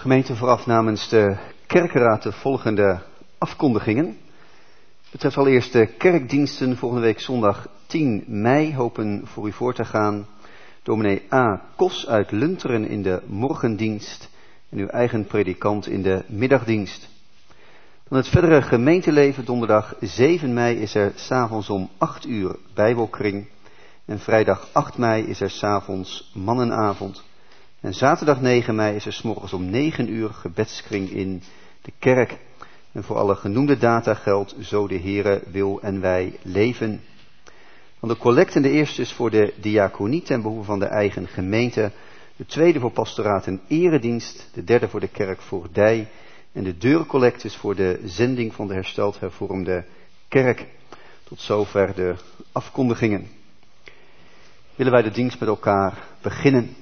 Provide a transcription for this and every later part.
Gemeente, vooraf namens de kerkenraad de volgende afkondigingen. Het betreft allereerst de kerkdiensten volgende week zondag 10 mei. Hopen voor u voor te gaan. Dominee A. Kos uit Lunteren in de morgendienst en uw eigen predikant in de middagdienst. Dan het verdere gemeenteleven. Donderdag 7 mei is er 's avonds om 8 uur bijbelkring. En vrijdag 8 mei is er 's avonds mannenavond. En zaterdag 9 mei is er 's morgens om 9 uur gebedskring in de kerk. En voor alle genoemde data geldt, zo de Heere wil en wij leven. Van de collecte, de eerste is voor de diaconie ten behoeve van de eigen gemeente. De tweede voor pastoraat en eredienst. De derde voor de kerk Voordij. En de deurcollecte is voor de zending van de hersteld hervormde kerk. Tot zover de afkondigingen. Willen wij de dienst met elkaar beginnen.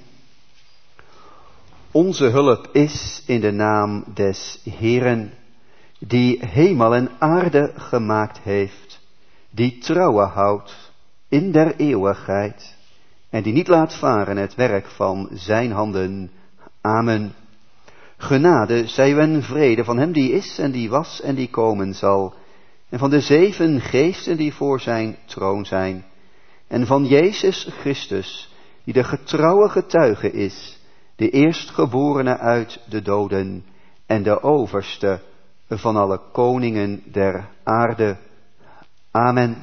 Onze hulp is in de naam des Heeren, die hemel en aarde gemaakt heeft, die trouwe houdt in der eeuwigheid en die niet laat varen het werk van zijn handen. Amen. Genade zij u en vrede van hem die is en die was en die komen zal, en van de 7 geesten die voor zijn troon zijn, en van Jezus Christus, die de getrouwe getuige is, de eerstgeborene uit de doden en de overste van alle koningen der aarde. Amen.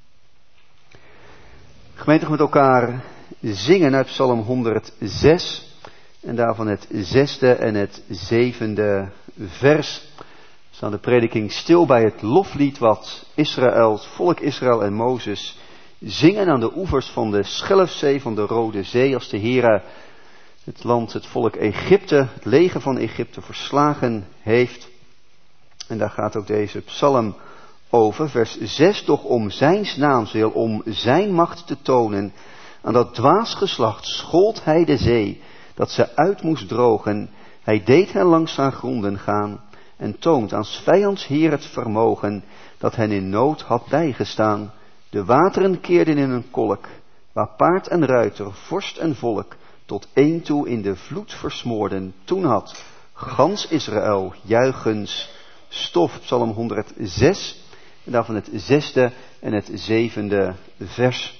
Gemeente, met elkaar zingen uit Psalm 106 en daarvan het 6e en het 7e vers. We staan de prediking stil bij het loflied wat Israël, het volk Israël en Mozes zingen aan de oevers van de Schelfzee, van de Rode Zee, als de Heere het land, het volk Egypte, het leger van Egypte verslagen heeft. En daar gaat ook deze psalm over, vers 6. Doch om zijns naams wil, om zijn macht te tonen, aan dat dwaas geslacht schold hij de zee, dat ze uit moest drogen. Hij deed hen langs haar gronden gaan, en toont aan 's vijands Heer het vermogen, dat hen in nood had bijgestaan. De wateren keerden in een kolk, waar paard en ruiter, vorst en volk, tot één toe in de vloed versmoorden. Toen had gans Israël juichens stof. Psalm 106, en daarvan het 6e en het 7e vers.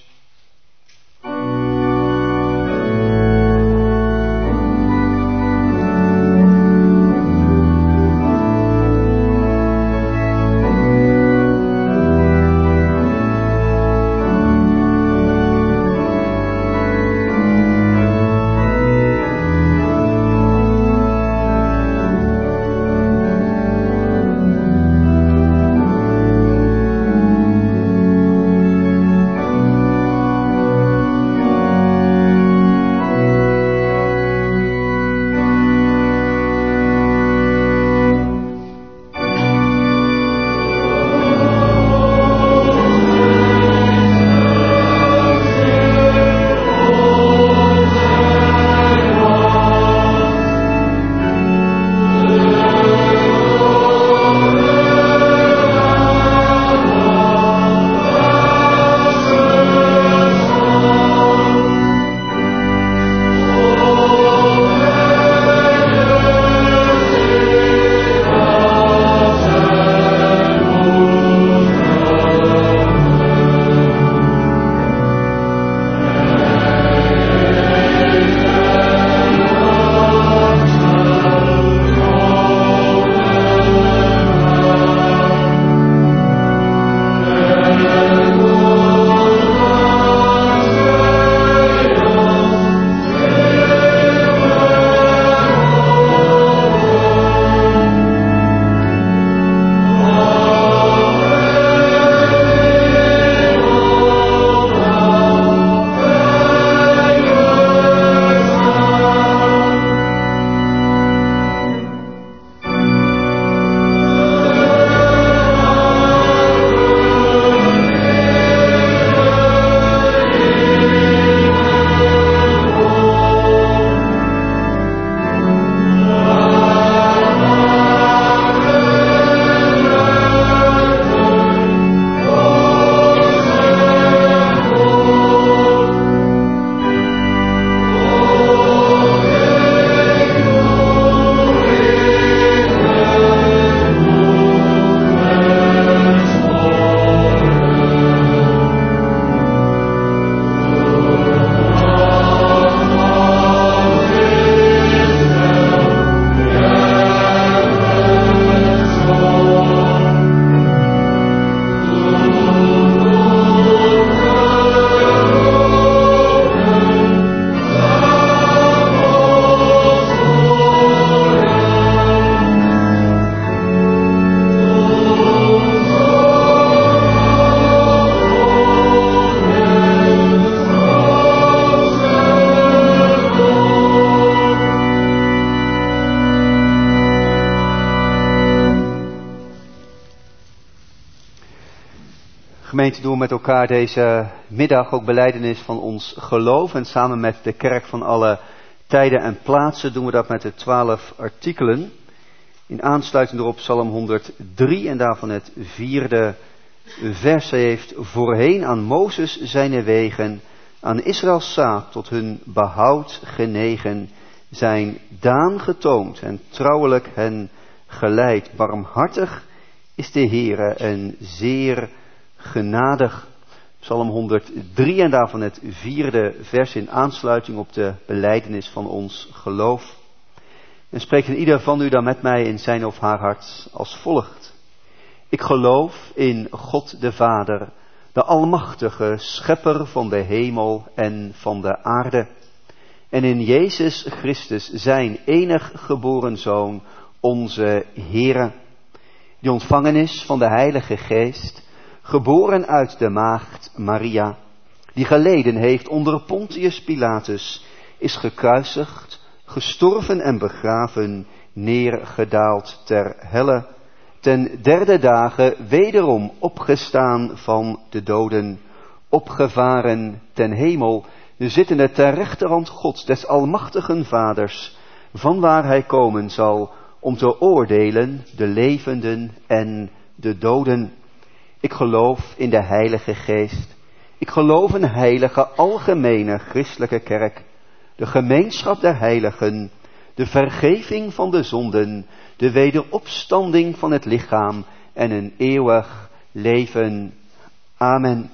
Gemeente, doen we met elkaar deze middag ook belijdenis van ons geloof. En samen met de kerk van alle tijden en plaatsen doen we dat met de 12 artikelen. In aansluiting erop Psalm 103 en daarvan het 4e vers. Hij heeft voorheen aan Mozes zijn wegen, aan Israëls zaad tot hun behoud genegen, zijn daan getoond en trouwelijk hen geleid. Barmhartig is de Heere en zeer genadig. Psalm 103 en daarvan het 4e vers in aansluiting op de belijdenis van ons geloof. En spreekt ieder van u dan met mij in zijn of haar hart als volgt. Ik geloof in God de Vader, de Almachtige, Schepper van de hemel en van de aarde. En in Jezus Christus, zijn enig geboren Zoon, onze Heere, die ontvangen is van de Heilige Geest, geboren uit de maagd Maria, die geleden heeft onder Pontius Pilatus, is gekruisigd, gestorven en begraven, neergedaald ter helle, ten 3e dage wederom opgestaan van de doden, opgevaren ten hemel, zittende ter rechterhand Gods des almachtigen Vaders, vanwaar hij komen zal om te oordelen de levenden en de doden. Ik geloof in de Heilige Geest. Ik geloof in een heilige, algemene, christelijke kerk, de gemeenschap der heiligen, de vergeving van de zonden, de wederopstanding van het lichaam en een eeuwig leven. Amen.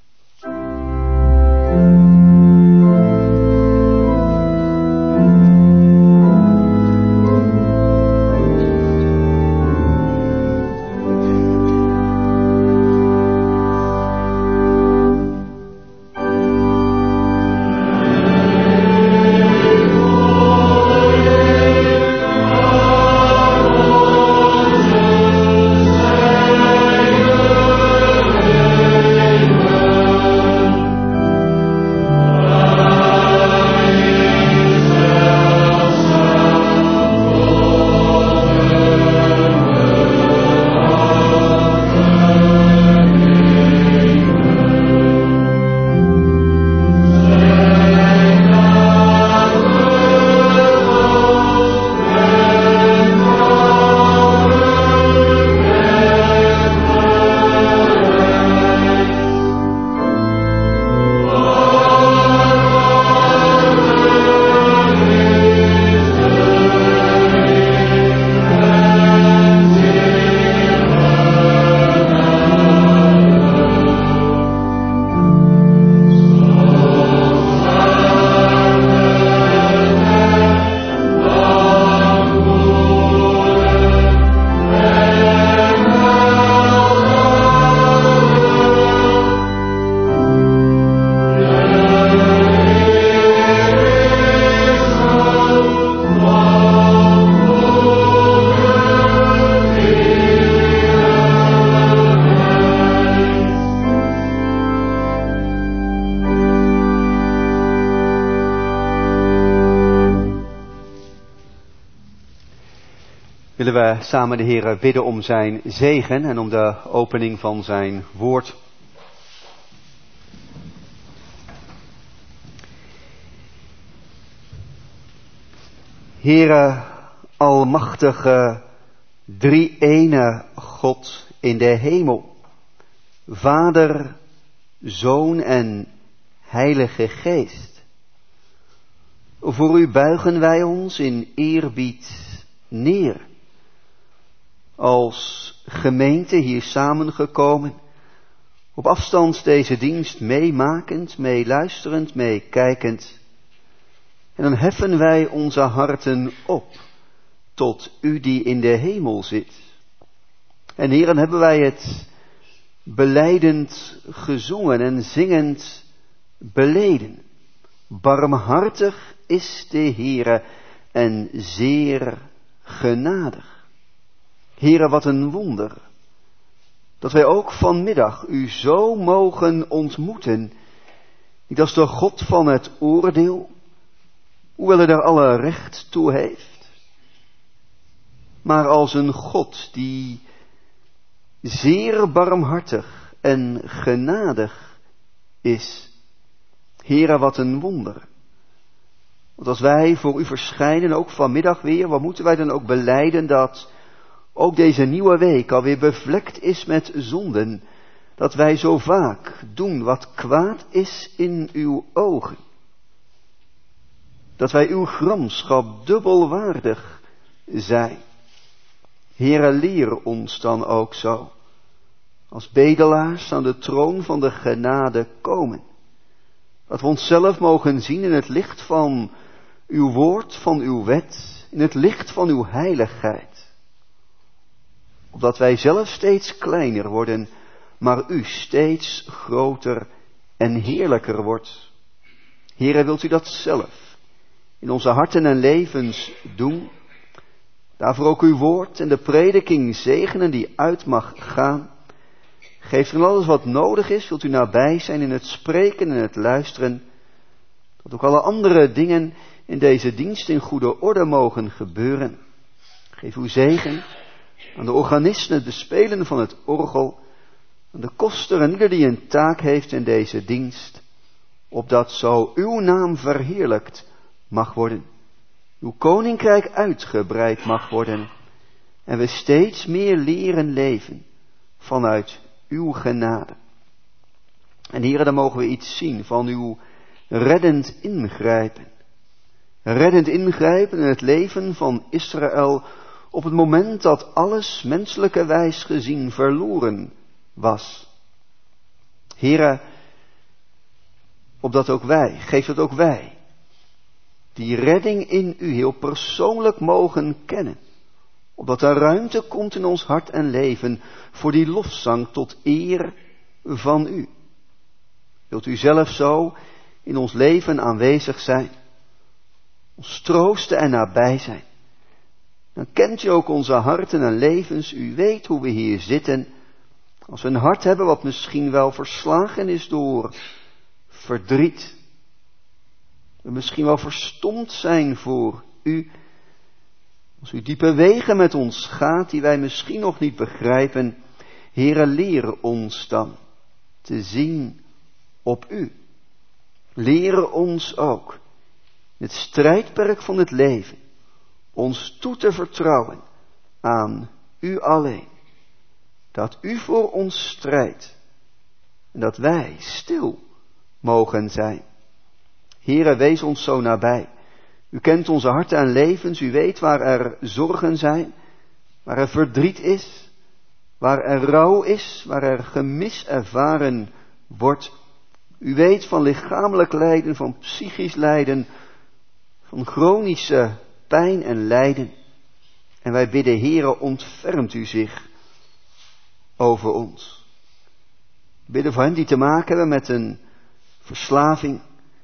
Willen we samen de Heer bidden om zijn zegen en om de opening van zijn woord. Heere, almachtige, drie-ene God in de hemel, Vader, Zoon en Heilige Geest. Voor u buigen wij ons in eerbied neer. Als gemeente hier samengekomen, op afstand deze dienst meemakend, meeluisterend, meekijkend. En dan heffen wij onze harten op tot u die in de hemel zit. En Heer, dan hebben wij het belijdend gezongen en zingend beleden. Barmhartig is de Heere en zeer genadig. Heere, wat een wonder, dat wij ook vanmiddag u zo mogen ontmoeten, niet als de God van het oordeel, hoewel hij daar alle recht toe heeft, maar als een God die zeer barmhartig en genadig is. Heere, wat een wonder. Want als wij voor u verschijnen, ook vanmiddag weer, wat moeten wij dan ook belijden dat ook deze nieuwe week alweer bevlekt is met zonden, dat wij zo vaak doen wat kwaad is in uw ogen. Dat wij uw gramschap dubbelwaardig zijn. Heere, leer ons dan ook zo, als bedelaars aan de troon van de genade komen. Dat we onszelf mogen zien in het licht van uw woord, van uw wet, in het licht van uw heiligheid. Opdat wij zelf steeds kleiner worden, maar u steeds groter en heerlijker wordt. Heere, wilt u dat zelf in onze harten en levens doen? Daarvoor ook uw woord en de prediking zegenen die uit mag gaan. Geef er alles wat nodig is, wilt u nabij zijn in het spreken en het luisteren. Dat ook alle andere dingen in deze dienst in goede orde mogen gebeuren. Geef uw zegen aan de organisten, het bespelen van het orgel, aan de koster en ieder die een taak heeft in deze dienst, opdat zo uw naam verheerlijkt mag worden, uw koninkrijk uitgebreid mag worden en we steeds meer leren leven vanuit uw genade. En Heere, dan mogen we iets zien van uw reddend ingrijpen. Reddend ingrijpen in het leven van Israël op het moment dat alles menselijke wijs gezien verloren was. Heere, opdat ook wij, geef dat ook wij, die redding in u heel persoonlijk mogen kennen. Opdat er ruimte komt in ons hart en leven voor die lofzang tot eer van u. Wilt u zelf zo in ons leven aanwezig zijn, ons troosten en nabij zijn. Dan kent u ook onze harten en levens, u weet hoe we hier zitten. Als we een hart hebben wat misschien wel verslagen is door verdriet. We misschien wel verstomd zijn voor u. Als u diepe wegen met ons gaat die wij misschien nog niet begrijpen. Heere, leer ons dan te zien op u. Leer ons ook het strijdperk van het leven ons toe te vertrouwen aan u alleen. Dat u voor ons strijdt en dat wij stil mogen zijn. Heere, wees ons zo nabij. U kent onze harten en levens, u weet waar er zorgen zijn, waar er verdriet is, waar er rouw is, waar er gemis ervaren wordt. U weet van lichamelijk lijden, van psychisch lijden, van chronische pijn en lijden. En wij bidden, Heere, ontfermt u zich over ons. We bidden voor hen die te maken hebben met een verslaving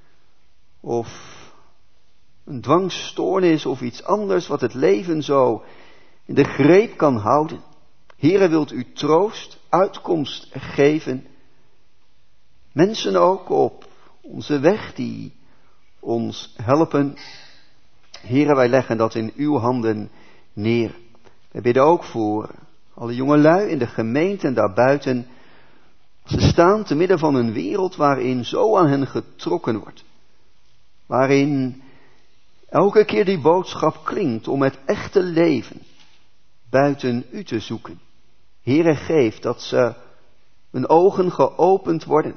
of een dwangstoornis of iets anders wat het leven zo in de greep kan houden. Heere, wilt u troost, uitkomst geven. Mensen ook op onze weg die ons helpen. Heere, wij leggen dat in uw handen neer. Wij bidden ook voor alle jongelui in de gemeente en daarbuiten. Ze staan te midden van een wereld waarin zo aan hen getrokken wordt. Waarin elke keer die boodschap klinkt om het echte leven buiten u te zoeken. Heere, geef dat ze hun ogen geopend worden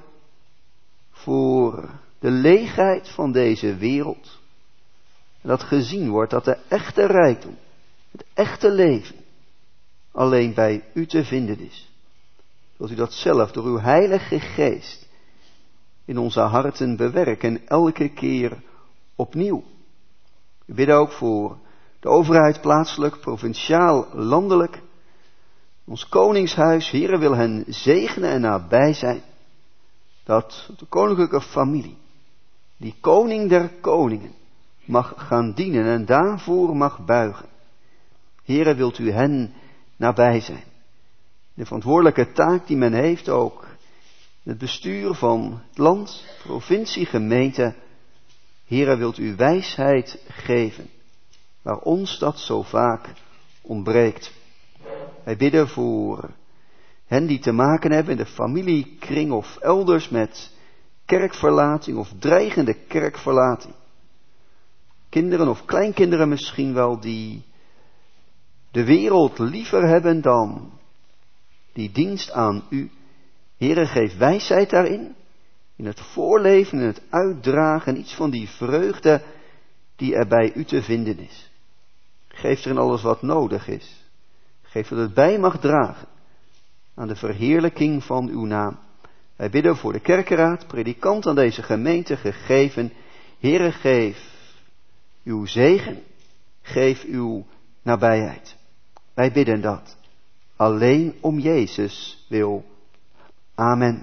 voor de leegheid van deze wereld. En dat gezien wordt dat de echte rijkdom, het echte leven, alleen bij u te vinden is. Wilt u dat zelf door uw heilige geest in onze harten bewerken, elke keer opnieuw. We bidden ook voor de overheid plaatselijk, provinciaal, landelijk. Ons koningshuis, Heere, wil hen zegenen en nabij zijn. Dat de koninklijke familie, die koning der koningen, mag gaan dienen en daarvoor mag buigen. Heere, wilt u hen nabij zijn. De verantwoordelijke taak die men heeft ook, het bestuur van het land, provincie, gemeente. Heere, wilt u wijsheid geven, waar ons dat zo vaak ontbreekt. Wij bidden voor Hen die te maken hebben in de familiekring of elders met kerkverlating of dreigende kerkverlating. Kinderen of kleinkinderen misschien wel die de wereld liever hebben dan die dienst aan u. Heere, geef wijsheid daarin, in het voorleven, in het uitdragen, iets van die vreugde die er bij u te vinden is. Geef erin alles wat nodig is. Geef dat het bij mag dragen aan de verheerlijking van uw naam. Wij bidden voor de kerkenraad, predikant aan deze gemeente gegeven. Heere, geef uw zegen, geef uw nabijheid. Wij bidden dat alleen om Jezus wil. Amen.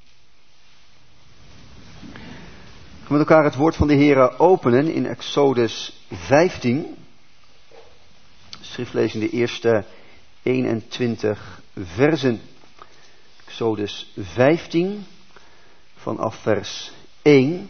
We gaan met elkaar het woord van de Heere openen in Exodus 15. Schriftlezing de eerste 21 versen. Exodus 15 vanaf vers 1.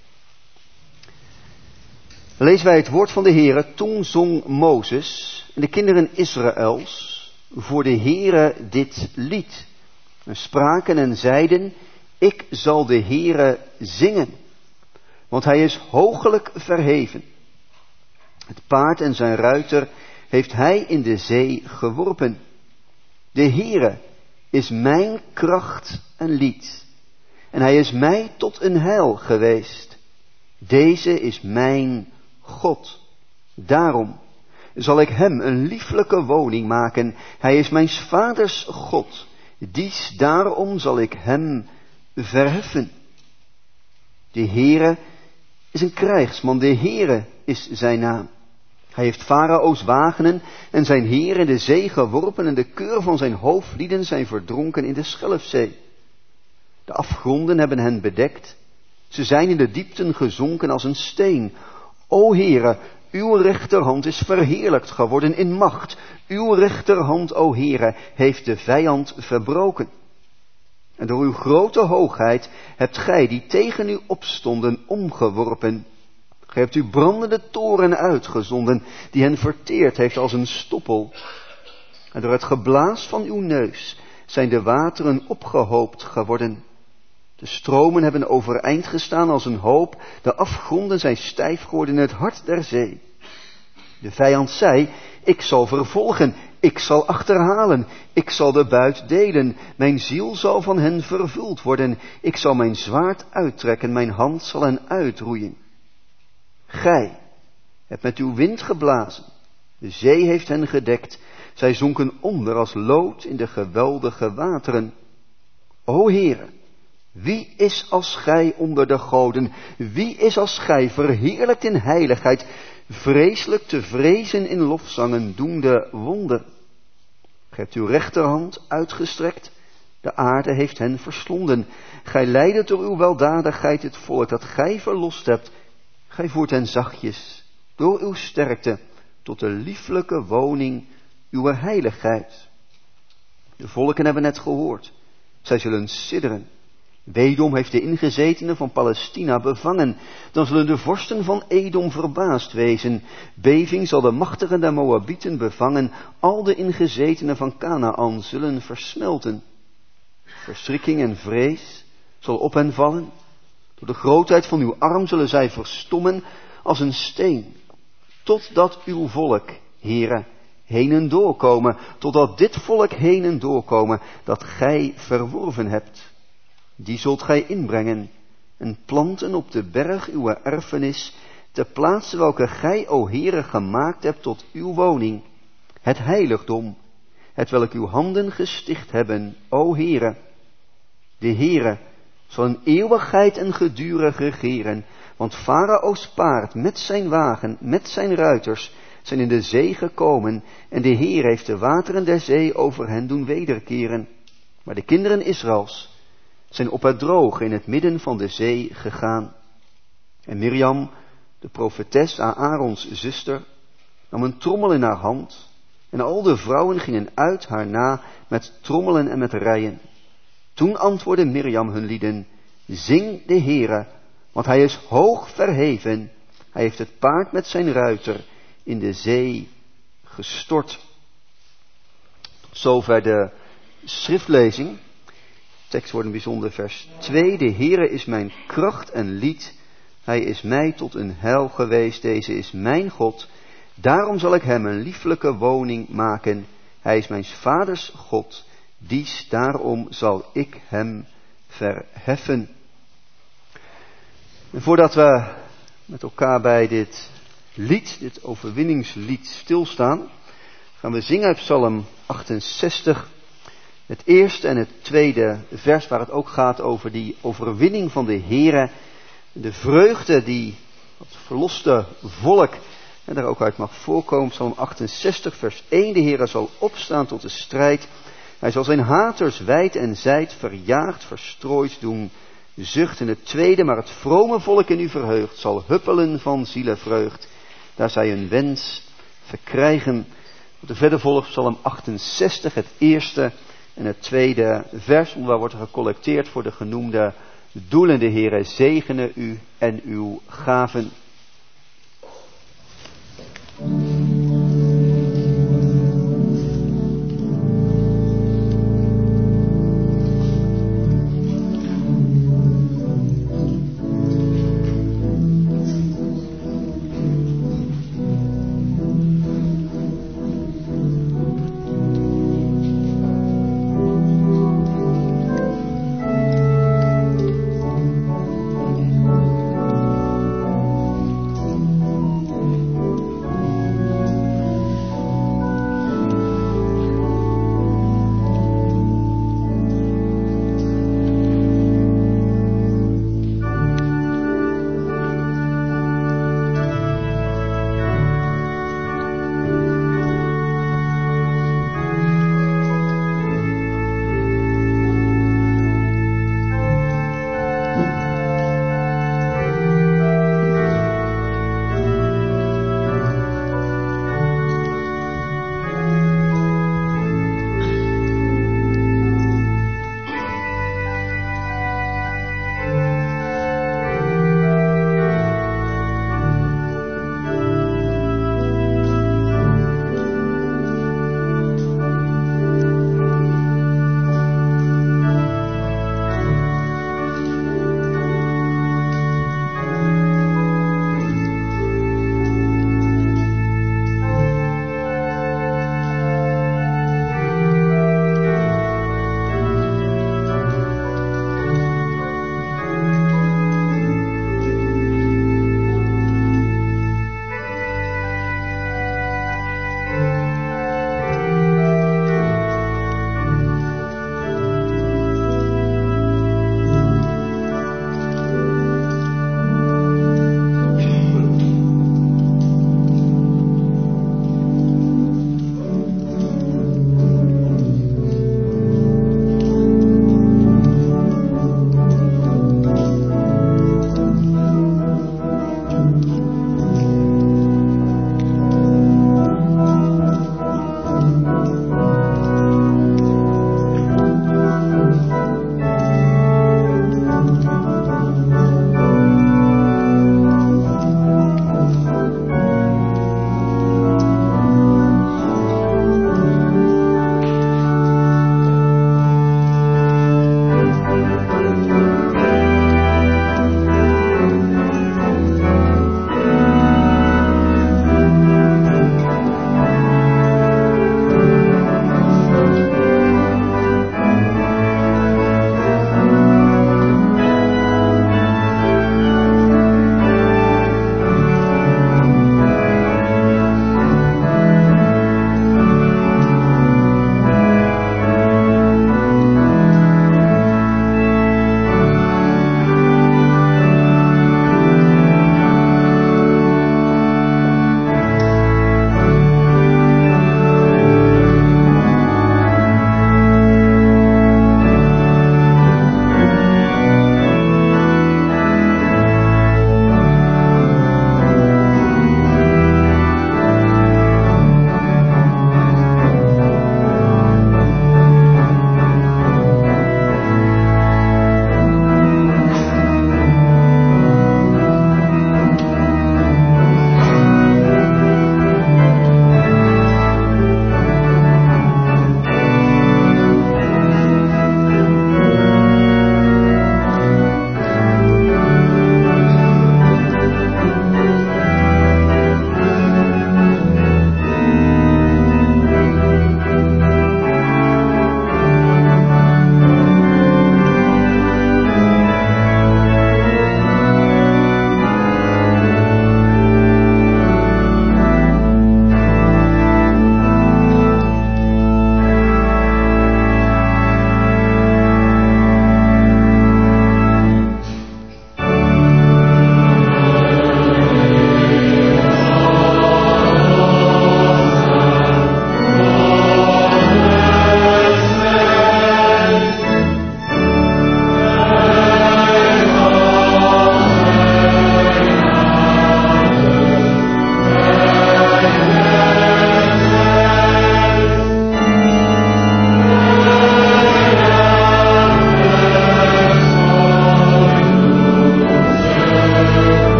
Lezen wij het woord van de Heere. Toen zong Mozes en de kinderen Israëls voor de Heere dit lied. En spraken en zeiden, ik zal de Heere zingen, want hij is hoogelijk verheven. Het paard en zijn ruiter heeft hij in de zee geworpen. De Heere is mijn kracht en lied, en hij is mij tot een heil geweest. Deze is mijn God. Daarom zal ik hem een lieflijke woning maken. Hij is mijn vaders God. Dies daarom zal ik hem verheffen. De Heere is een krijgsman. De Heere is zijn naam. Hij heeft Farao's wagenen en zijn heer in de zee geworpen en de keur van zijn hoofdlieden zijn verdronken in de Schelfzee. De afgronden hebben hen bedekt. Ze zijn in de diepten gezonken als een steen. O Heere, uw rechterhand is verheerlijkt geworden in macht. Uw rechterhand, o Heere, heeft de vijand verbroken. En door uw grote hoogheid hebt gij die tegen u opstonden omgeworpen. Gij hebt uw brandende toren uitgezonden, die hen verteerd heeft als een stoppel. En door het geblaas van uw neus zijn de wateren opgehoopt geworden. De stromen hebben overeind gestaan als een hoop, de afgronden zijn stijf geworden in het hart der zee. De vijand zei, ik zal vervolgen, ik zal achterhalen, ik zal de buit delen, mijn ziel zal van hen vervuld worden, ik zal mijn zwaard uittrekken, mijn hand zal hen uitroeien. Gij hebt met uw wind geblazen, de zee heeft hen gedekt, zij zonken onder als lood in de geweldige wateren. O Heere, wie is als gij onder de goden? Wie is als gij verheerlijkt in heiligheid, vreselijk te vrezen in lofzangen, doende wonder? Gij hebt uw rechterhand uitgestrekt, de aarde heeft hen verslonden. Gij leidet door uw weldadigheid het volk dat gij verlost hebt. Gij voert hen zachtjes door uw sterkte tot de lieflijke woning uw heiligheid. De volken hebben het gehoord, zij zullen sidderen. Wedom heeft de ingezetenen van Palestina bevangen. Dan zullen de vorsten van Edom verbaasd wezen. Beving zal de machtigen der Moabieten bevangen. Al de ingezetenen van Kanaan zullen versmelten. Verschrikking en vrees zal op hen vallen. Door de grootheid van uw arm zullen zij verstommen als een steen. Totdat uw volk, Heere, heen en doorkomen. Totdat dit volk heen en doorkomen dat gij verworven hebt. Die zult gij inbrengen en planten op de berg uw erfenis, ter plaatse welke gij, o Heere, gemaakt hebt tot uw woning, het heiligdom, het welk uw handen gesticht hebben, o Heere. De Heere zal in eeuwigheid en gedurig regeren, want Farao's paard met zijn wagen, met zijn ruiters, zijn in de zee gekomen, en de Heer heeft de wateren der zee over hen doen wederkeren. Maar de kinderen Israëls zijn op het droge in het midden van de zee gegaan. En Mirjam, de profetes, Aarons zuster, nam een trommel in haar hand, en al de vrouwen gingen uit haar na met trommelen en met rijen. Toen antwoordde Mirjam hun lieden, zing de Heere, want hij is hoog verheven, hij heeft het paard met zijn ruiter in de zee gestort. Tot zover de schriftlezing. De tekst wordt een bijzonder vers 2. De Heere is mijn kracht en lied. Hij is mij tot een heil geweest. Deze is mijn God. Daarom zal ik hem een lieflijke woning maken. Hij is mijn vaders God. Dies daarom zal ik hem verheffen. En voordat we met elkaar bij dit lied, dit overwinningslied stilstaan, gaan we zingen uit Psalm 68, het eerste en het tweede vers, waar het ook gaat over die overwinning van de Heere, de vreugde die het verloste volk en daar ook uit mag voorkomen. Psalm 68, vers 1, de Heere zal opstaan tot de strijd. Hij zal zijn haters wijd en zijd verjaagd, verstrooid doen zuchten. Het tweede, maar het vrome volk in u verheugt, zal huppelen van zielenvreugd, daar zij een wens verkrijgen. Wat er verder volgt, Psalm 68, het eerste en het tweede vers, waar wordt er gecollecteerd voor de genoemde doelen. De Heere zegene u en uw gaven.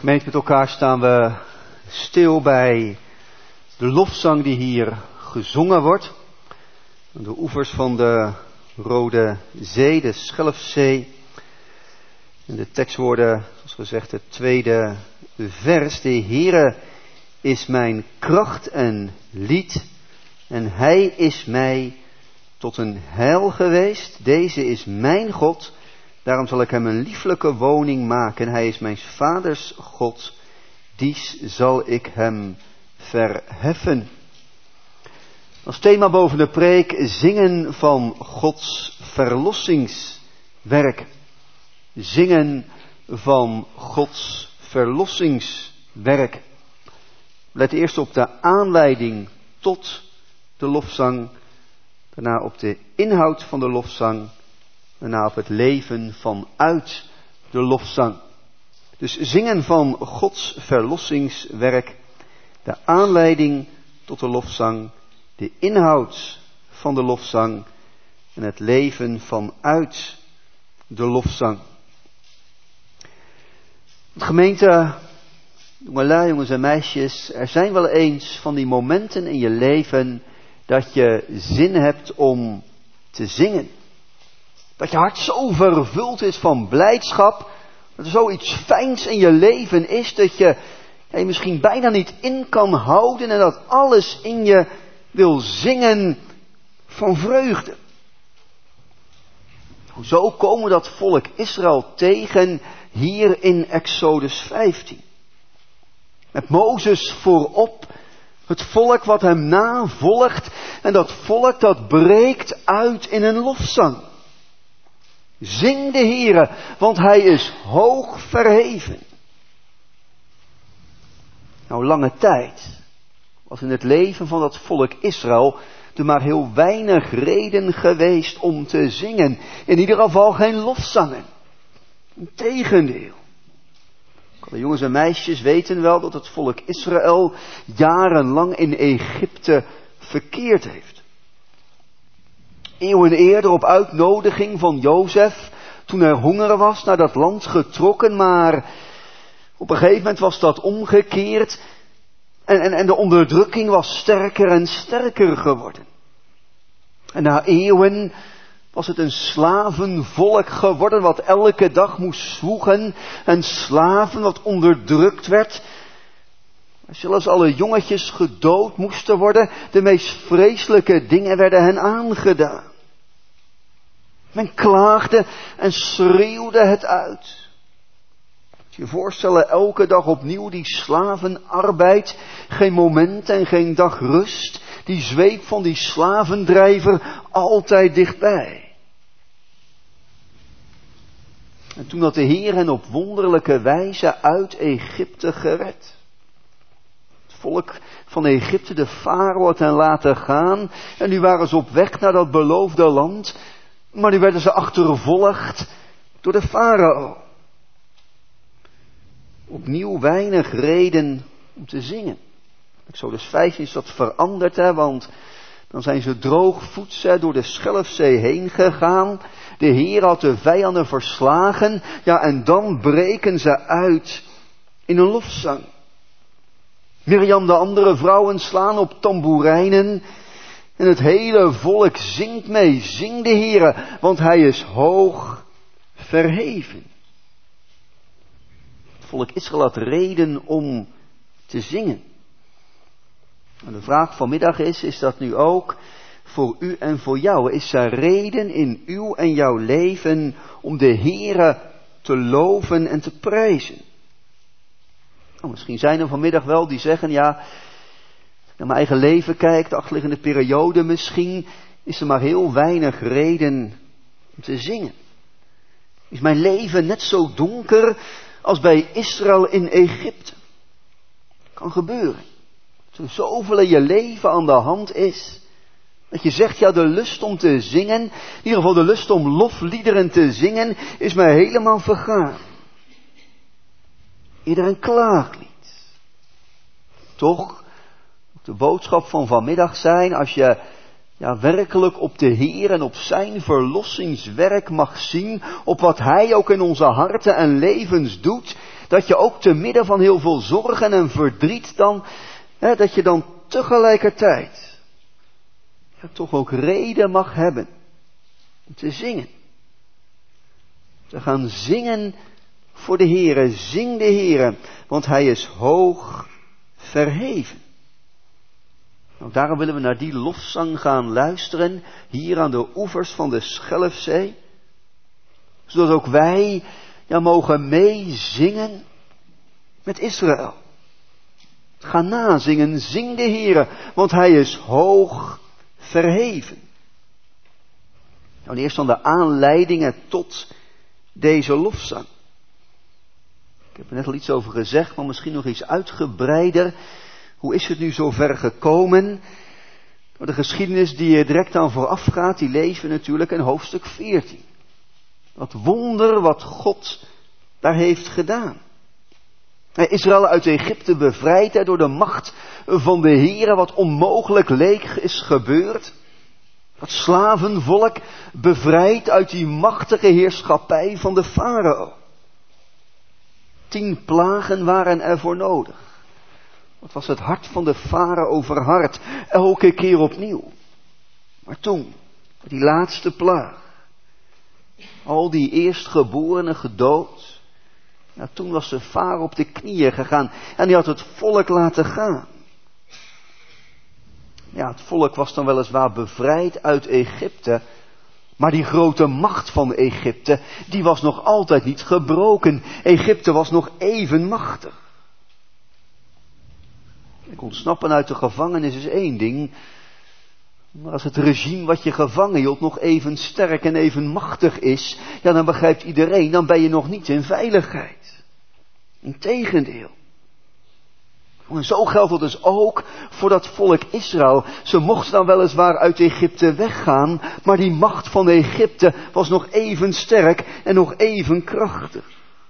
Gemeente, met elkaar staan we stil bij de lofzang die hier gezongen wordt. Aan de oevers van de Rode Zee, de Schelfzee. En de tekstwoorden, zoals gezegd, het tweede vers. De Heere is mijn kracht en lied. En Hij is mij tot een heil geweest. Deze is mijn God. Daarom zal ik hem een lieflijke woning maken. Hij is mijn vaders God. Dies zal ik hem verheffen. Als thema boven de preek zingen van Gods verlossingswerk. Zingen van Gods verlossingswerk. Let eerst op de aanleiding tot de lofzang. Daarna op de inhoud van de lofzang. Daarna op het leven vanuit de lofzang. Dus zingen van Gods verlossingswerk. De aanleiding tot de lofzang. De inhoud van de lofzang. En het leven vanuit de lofzang. Gemeente, jongelui, jongens en meisjes. Er zijn wel eens van die momenten in je leven dat je zin hebt om te zingen. Dat je hart zo vervuld is van blijdschap. Dat er zoiets fijns in je leven is dat je misschien bijna niet in kan houden. En dat alles in je wil zingen van vreugde. Zo komen we dat volk Israël tegen hier in Exodus 15. Met Mozes voorop. Het volk wat hem navolgt. En dat volk dat breekt uit in een lofzang. Zing de Heere, want Hij is hoog verheven. Nou, lange tijd was in het leven van dat volk Israël er maar heel weinig reden geweest om te zingen. In ieder geval geen lofzangen. Integendeel. De jongens en meisjes weten wel dat het volk Israël jarenlang in Egypte verkeerd heeft. Eeuwen eerder op uitnodiging van Jozef, toen er honger was, naar dat land getrokken, maar op een gegeven moment was dat omgekeerd en de onderdrukking was sterker en sterker geworden. En na eeuwen was het een slavenvolk geworden wat elke dag moest zwoegen en slaven wat onderdrukt werd. Zelfs alle jongetjes gedood moesten worden. De meest vreselijke dingen werden hen aangedaan. Men klaagde en schreeuwde het uit. Moet je je voorstellen, elke dag opnieuw die slavenarbeid. Geen moment en geen dag rust. Die zweep van die slavendrijver altijd dichtbij. En toen had de Heer hen op wonderlijke wijze uit Egypte gered. Het volk van Egypte, de farao, had hen laten gaan. En nu waren ze op weg naar dat beloofde land. Maar nu werden ze achtervolgd door de farao. Opnieuw weinig reden om te zingen. Exodus 15 is dat veranderd, want dan zijn ze droogvoets door de Schelfzee heen gegaan. De Heer had de vijanden verslagen. Ja, en dan breken ze uit in een lofzang. Mirjam, de andere vrouwen, slaan op tamboerijnen. En het hele volk zingt mee. Zing de Heere, want Hij is hoog verheven. Het volk Israël had reden om te zingen. En de vraag vanmiddag is dat nu ook voor u en voor jou? Is er reden in uw en jouw leven om de Heere te loven en te prijzen? Nou, misschien zijn er vanmiddag wel die zeggen, ja, als ik naar mijn eigen leven kijk, de achterliggende periode misschien, is er maar heel weinig reden om te zingen. Is mijn leven net zo donker als bij Israël in Egypte? Kan gebeuren. Dat er zoveel in je leven aan de hand is. Dat je zegt, ja, de lust om te zingen, in ieder geval de lust om lofliederen te zingen, is mij helemaal vergaan. Eerder een klaaglied. Toch, de boodschap van vanmiddag zijn, als je werkelijk op de Heer en op zijn verlossingswerk mag zien, op wat Hij ook in onze harten en levens doet, Dat je ook te midden van heel veel zorgen en verdriet dan, dat je dan tegelijkertijd toch ook reden mag hebben om te zingen. Te gaan zingen voor de Heere. Zing de Heere, want Hij is hoog verheven. Nou, daarom willen we naar die lofzang gaan luisteren, hier aan de oevers van de Schelfzee. Zodat ook wij mogen meezingen met Israël. Ga nazingen, zing de Heere, want Hij is hoog verheven. Nou, eerst dan de aanleidingen tot deze lofzang. Ik heb er net al iets over gezegd, maar misschien nog iets uitgebreider. Hoe is het nu zo ver gekomen? De geschiedenis die er direct aan vooraf gaat, die lezen we natuurlijk in hoofdstuk 14. Dat wonder wat God daar heeft gedaan. Israël uit Egypte bevrijd door de macht van de Heere, wat onmogelijk leek is gebeurd. Dat slavenvolk bevrijd uit die machtige heerschappij van de farao. 10 plagen waren er voor nodig. Wat was het hart van de farao verhard, elke keer opnieuw. Maar toen, die laatste plaag, al die eerstgeborenen gedood. Nou, toen was de farao op de knieën gegaan en die had het volk laten gaan. Ja, het volk was dan weliswaar bevrijd uit Egypte, maar die grote macht van Egypte, die was nog altijd niet gebroken. Egypte was nog even machtig. Ontsnappen uit de gevangenis is één ding, maar als het regime wat je gevangen hield nog even sterk en even machtig is, ja, dan begrijpt iedereen, dan ben je nog niet in veiligheid. Integendeel. En zo geldt het dus ook voor dat volk Israël. Ze mochten dan weliswaar uit Egypte weggaan, maar die macht van Egypte was nog even sterk en nog even krachtig.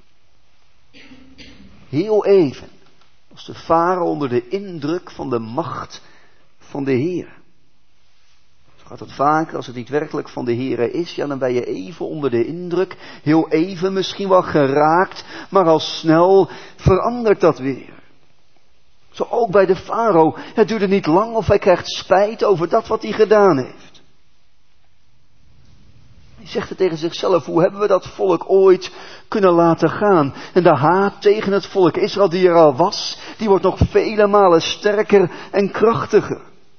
Heel even was de farao onder de indruk van de macht van de Heer. Zo gaat het vaker, als het niet werkelijk van de Heer is, ja, dan ben je even onder de indruk, heel even misschien wel geraakt, maar al snel verandert dat weer. Zo ook bij de farao. Het duurde niet lang of hij krijgt spijt over dat wat hij gedaan heeft. Hij zegt het tegen zichzelf, hoe hebben we dat volk ooit kunnen laten gaan? En de haat tegen het volk Israël die er al was, die wordt nog vele malen sterker en krachtiger.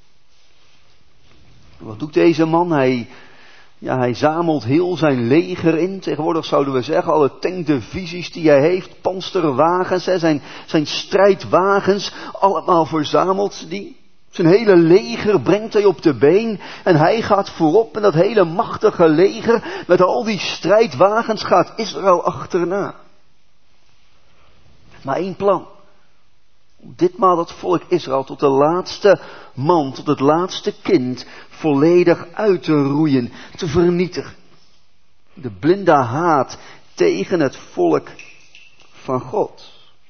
Wat doet deze man? Hij zamelt heel zijn leger in. Tegenwoordig zouden we zeggen, alle tankdivisies die hij heeft, panzerwagens, zijn strijdwagens, allemaal verzamelt die. Zijn hele leger brengt hij op de been en hij gaat voorop en dat hele machtige leger met al die strijdwagens gaat Israël achterna. Maar één plan. Om ditmaal dat volk Israël tot de laatste man, tot het laatste kind volledig uit te roeien, te vernietigen. De blinde haat tegen het volk van God.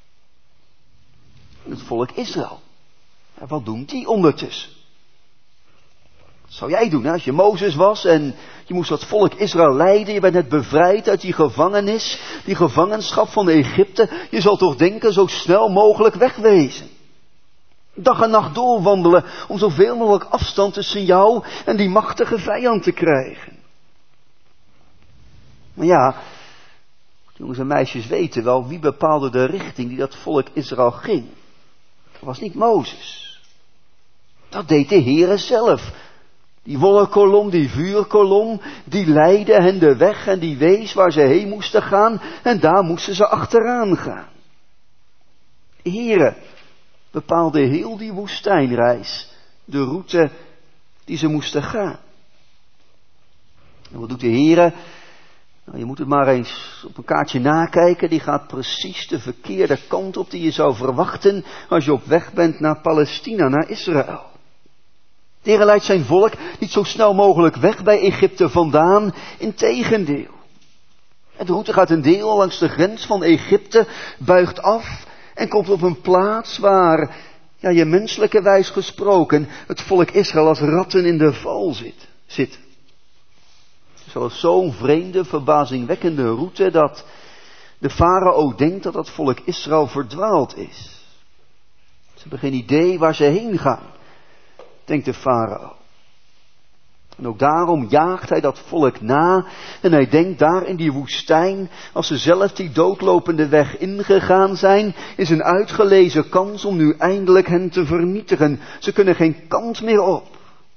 Het volk Israël. En wat doen die ondertussen? Wat zou jij doen als je Mozes was en je moest dat volk Israël leiden. Je bent net bevrijd uit die gevangenis, die gevangenschap van Egypte. Je zal toch denken zo snel mogelijk wegwezen. Dag en nacht doorwandelen om zoveel mogelijk afstand tussen jou en die machtige vijand te krijgen. Maar ja, jongens en meisjes weten wel wie bepaalde de richting die dat volk Israël ging. Dat was niet Mozes. Dat deed de Heere zelf. Die wolkenkolom, die vuurkolom, die leidde hen de weg en die wees waar ze heen moesten gaan en daar moesten ze achteraan gaan. De Heere bepaalde heel die woestijnreis, de route die ze moesten gaan. En wat doet de Heere? Nou, je moet het maar eens op een kaartje nakijken. Die gaat precies de verkeerde kant op die je zou verwachten als je op weg bent naar Palestina, naar Israël. De Heere leidt zijn volk niet zo snel mogelijk weg bij Egypte vandaan, integendeel. De route gaat een deel langs de grens van Egypte, buigt af en komt op een plaats waar, ja, je menselijke wijs gesproken, het volk Israël als ratten in de val zit. Het is wel zo'n vreemde, verbazingwekkende route dat De farao denkt dat het volk Israël verdwaald is. Ze hebben geen idee waar ze heen gaan, denkt de farao. En ook daarom jaagt hij dat volk na en hij denkt daar in die woestijn, als ze zelf die doodlopende weg ingegaan zijn, is een uitgelezen kans om nu eindelijk hen te vernietigen. Ze kunnen geen kant meer op.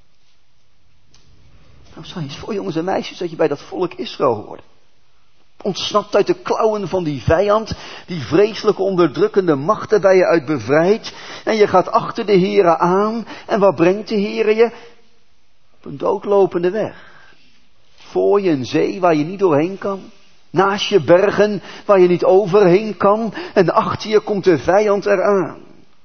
Nou, stel je eens voor, jongens en meisjes, dat je bij dat volk Israël hoort. Ontsnapt uit de klauwen van die vijand, die vreselijke onderdrukkende machten bij je uit bevrijdt. En je gaat achter de Here aan. En wat brengt de Here je? Op een doodlopende weg. Voor je een zee waar je niet doorheen kan. Naast je bergen waar je niet overheen kan. En achter je komt de vijand eraan.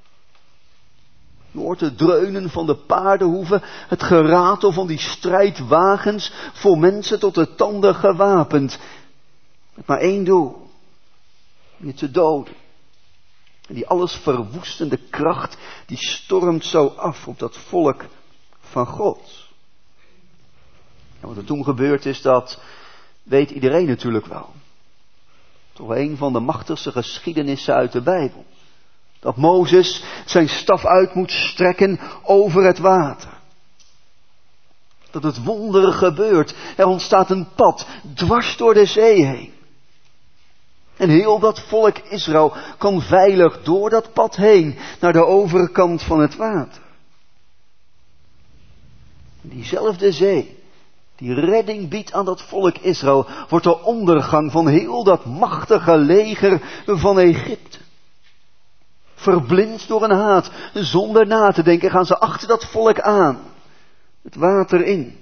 Je hoort het dreunen van de paardenhoeven, het geratel van die strijdwagens, voor mensen tot de tanden gewapend. Met maar één doel, je te doden. En die alles verwoestende kracht, die stormt zo af op dat volk van God. En wat er toen gebeurd is, dat weet iedereen natuurlijk wel. Toch een van de machtigste geschiedenissen uit de Bijbel. Dat Mozes zijn staf uit moet strekken over het water. Dat het wonder gebeurt. Er ontstaat een pad dwars door de zee heen. En heel dat volk Israël kan veilig door dat pad heen naar de overkant van het water. En diezelfde zee, die redding biedt aan dat volk Israël, wordt de ondergang van heel dat machtige leger van Egypte. Verblind door een haat, zonder na te denken, gaan ze achter dat volk aan. Het water in.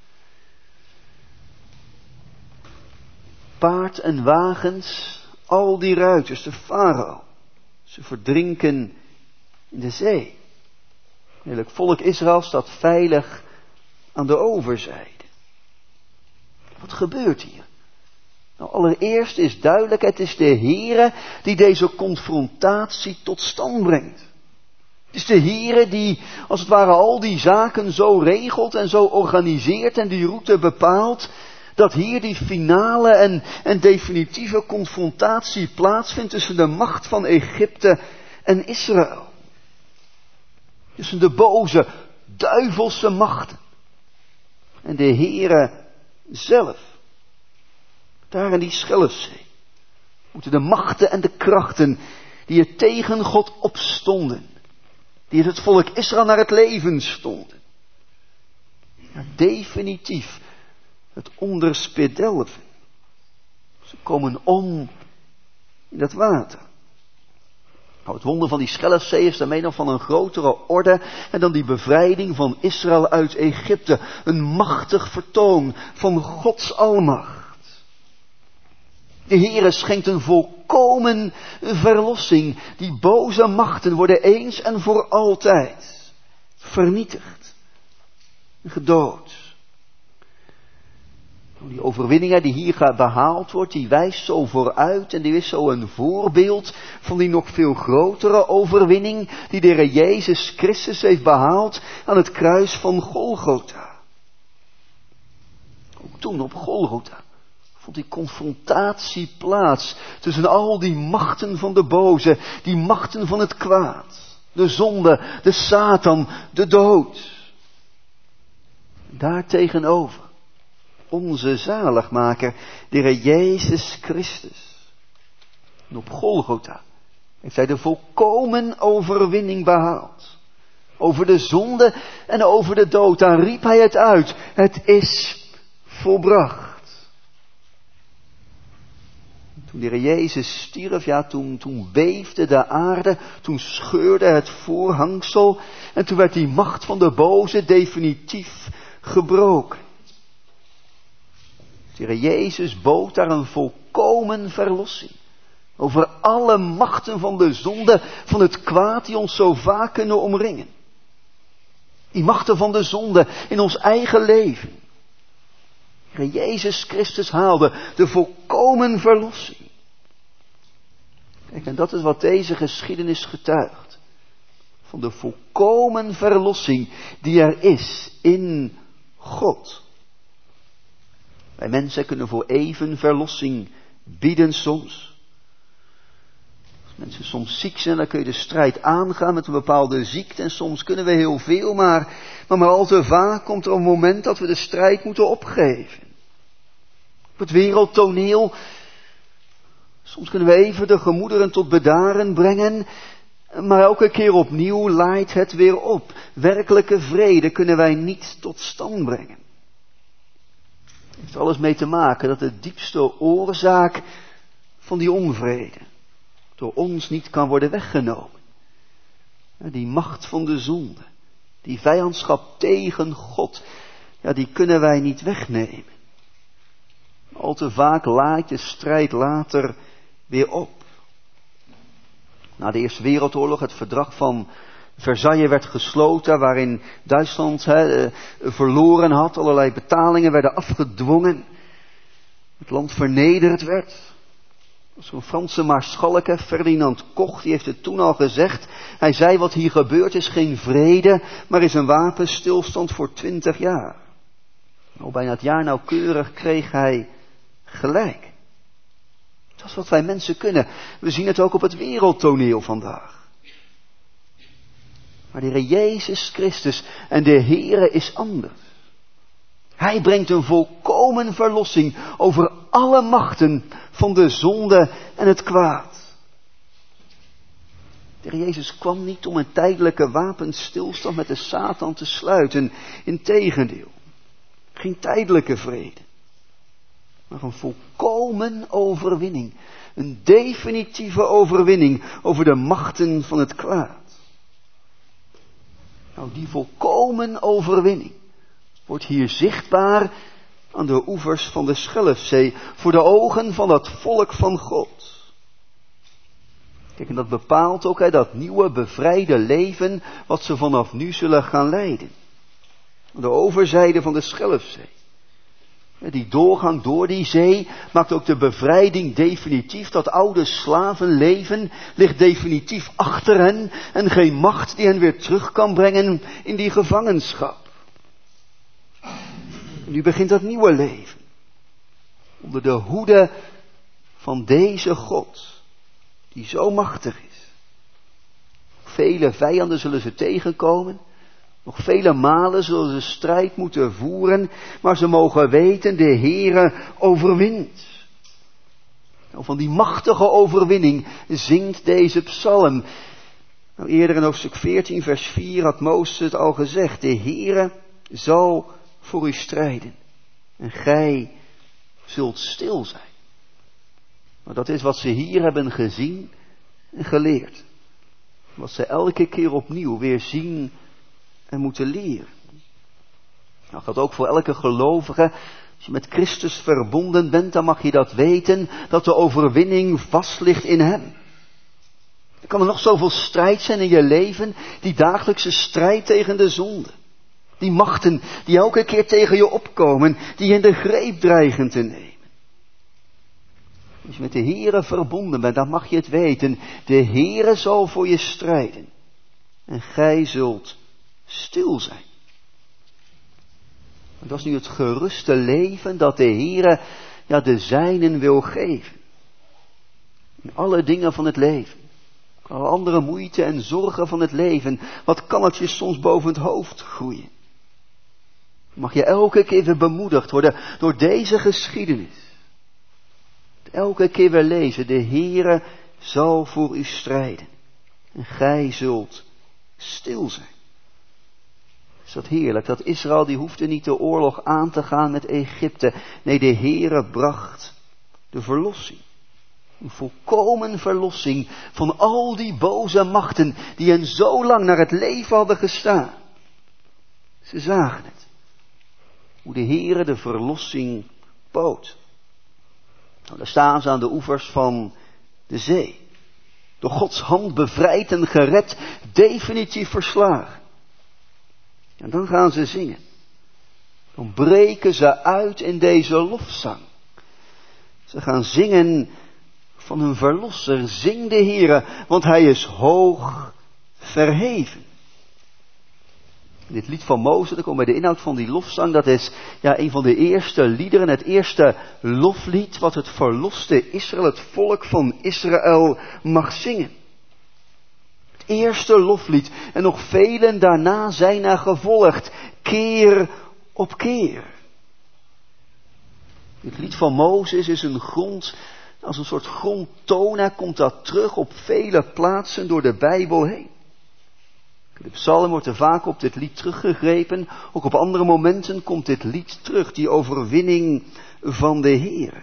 Paard en wagens, al die ruiters, de farao. Ze verdrinken in de zee. Het volk Israël staat veilig aan de overzijde. Wat gebeurt hier? Nou, allereerst is duidelijk, het is de Heere die deze confrontatie tot stand brengt. Het is de Heere die, als het ware, al die zaken zo regelt en zo organiseert en die route bepaalt, dat hier die finale en definitieve confrontatie plaatsvindt tussen de macht van Egypte en Israël. Tussen de boze, duivelse machten en de Heere zelf. Daar in die Schelfzee moeten de machten en de krachten die er tegen God opstonden, die het volk Israël naar het leven stonden, definitief het onderspit delven. Ze komen om in dat water. Nou, het wonder van die Schelfzee is daarmee nog van een grotere orde en dan die bevrijding van Israël uit Egypte. Een machtig vertoon van Gods almacht. De Heere schenkt een volkomen verlossing. Die boze machten worden eens en voor altijd vernietigd. Gedood. Die overwinningen die hier behaald wordt, die wijst zo vooruit en die is zo een voorbeeld van die nog veel grotere overwinning die de Heer Jezus Christus heeft behaald aan het kruis van Golgotha. Ook toen op Golgotha vond die confrontatie plaats tussen al die machten van de boze, die machten van het kwaad, de zonde, de Satan, de dood. Daartegenover onze zaligmaker, de Heer Jezus Christus. En op Golgotha heeft hij de volkomen overwinning behaald. Over de zonde en over de dood. Daar riep hij het uit. Het is volbracht. Toen de Heer Jezus stierf, toen beefde de aarde, toen scheurde het voorhangsel en toen werd die macht van de boze definitief gebroken. De Heer Jezus bood daar een volkomen verlossing. Over alle machten van de zonde, van het kwaad die ons zo vaak kunnen omringen. Die machten van de zonde in ons eigen leven. De Heer Jezus Christus haalde de volkomen verlossing. Kijk, en dat is wat deze geschiedenis getuigt. Van de volkomen verlossing die er is in God. Wij mensen kunnen voor even verlossing bieden soms. Mensen soms ziek zijn, dan kun je de strijd aangaan met een bepaalde ziekte. En soms kunnen we heel veel, maar al te vaak komt er een moment dat we de strijd moeten opgeven. Op het wereldtoneel, soms kunnen we even de gemoederen tot bedaren brengen. Maar elke keer opnieuw laait het weer op. Werkelijke vrede kunnen wij niet tot stand brengen. Het heeft alles mee te maken dat de diepste oorzaak van die onvrede door ons niet kan worden weggenomen. Die macht van de zonde, die vijandschap tegen God, ja, die kunnen wij niet wegnemen. Al te vaak laat je strijd later weer op. Na de Eerste Wereldoorlog, het verdrag van Versailles werd gesloten, waarin Duitsland verloren had, allerlei betalingen werden afgedwongen. Het land vernederd werd. Zo'n Franse maarschalk, Ferdinand Koch, die heeft het toen al gezegd. Hij zei, wat hier gebeurt is geen vrede, maar is een wapenstilstand voor 20 jaar. Al bijna het jaar nauwkeurig kreeg hij gelijk. Dat is wat wij mensen kunnen. We zien het ook op het wereldtoneel vandaag. Maar de Heer Jezus Christus en de Heere is anders. Hij brengt een volkomen verlossing over alle machten van de zonde en het kwaad. De Heer Jezus kwam niet om een tijdelijke wapenstilstand met de Satan te sluiten. Integendeel, geen tijdelijke vrede. Maar een volkomen overwinning. Een definitieve overwinning over de machten van het kwaad. Nou, die volkomen overwinning wordt hier zichtbaar aan de oevers van de Schelfzee, voor de ogen van dat volk van God. Kijk, en dat bepaalt ook dat nieuwe bevrijde leven wat ze vanaf nu zullen gaan leiden. Aan de overzijde van de Schelfzee. Die doorgang door die zee maakt ook de bevrijding definitief. Dat oude slavenleven ligt definitief achter hen en geen macht die hen weer terug kan brengen in die gevangenschap. En nu begint dat nieuwe leven. Onder de hoede van deze God, die zo machtig is. Vele vijanden zullen ze tegenkomen. Nog vele malen zullen ze strijd moeten voeren, maar ze mogen weten, de Heere overwint. Nou, van die machtige overwinning zingt deze psalm. Nou, eerder in hoofdstuk 14 vers 4 had Mozes het al gezegd. De Heere zal voor u strijden en gij zult stil zijn. Maar dat is wat ze hier hebben gezien en geleerd. Wat ze elke keer opnieuw weer zien en moeten leren. Nou, dat ook voor elke gelovige. Als je met Christus verbonden bent, dan mag je dat weten, dat de overwinning vast ligt in hem. Er kan er nog zoveel strijd zijn in je leven, die dagelijkse strijd tegen de zonde. Die machten die elke keer tegen je opkomen, die je in de greep dreigen te nemen. Als je met de Heere verbonden bent, dan mag je het weten. De Heere zal voor je strijden. En gij zult stil zijn. En dat is nu het geruste leven dat de Heere de zijnen wil geven. In alle dingen van het leven. Alle andere moeite en zorgen van het leven. Wat kan het je soms boven het hoofd groeien? Mag je elke keer weer bemoedigd worden door deze geschiedenis. Elke keer weer lezen, de Heere zal voor u strijden. En gij zult stil zijn. Is dat heerlijk, dat Israël die hoefde niet de oorlog aan te gaan met Egypte. Nee, de Heere bracht de verlossing. Een volkomen verlossing van al die boze machten die hen zo lang naar het leven hadden gestaan. Ze zagen het. Hoe de Heere de verlossing bood. Nou, daar staan ze aan de oevers van de zee. Door Gods hand bevrijd en gered, definitief verslagen. En dan gaan ze zingen. Dan breken ze uit in deze lofzang. Ze gaan zingen van hun verlosser. Zing de Heere, want hij is hoog verheven. Dit lied van Mozes, dan komen we bij de inhoud van die lofzang. Dat is een van de eerste liederen, het eerste loflied wat het verloste Israël, het volk van Israël, mag zingen. Het eerste loflied. En nog velen daarna zijn er gevolgd, keer op keer. Het lied van Mozes is als een soort grondtoon, komt dat terug op vele plaatsen door de Bijbel heen. De psalm wordt er vaak op dit lied teruggegrepen. Ook op andere momenten komt dit lied terug, die overwinning van de Heer.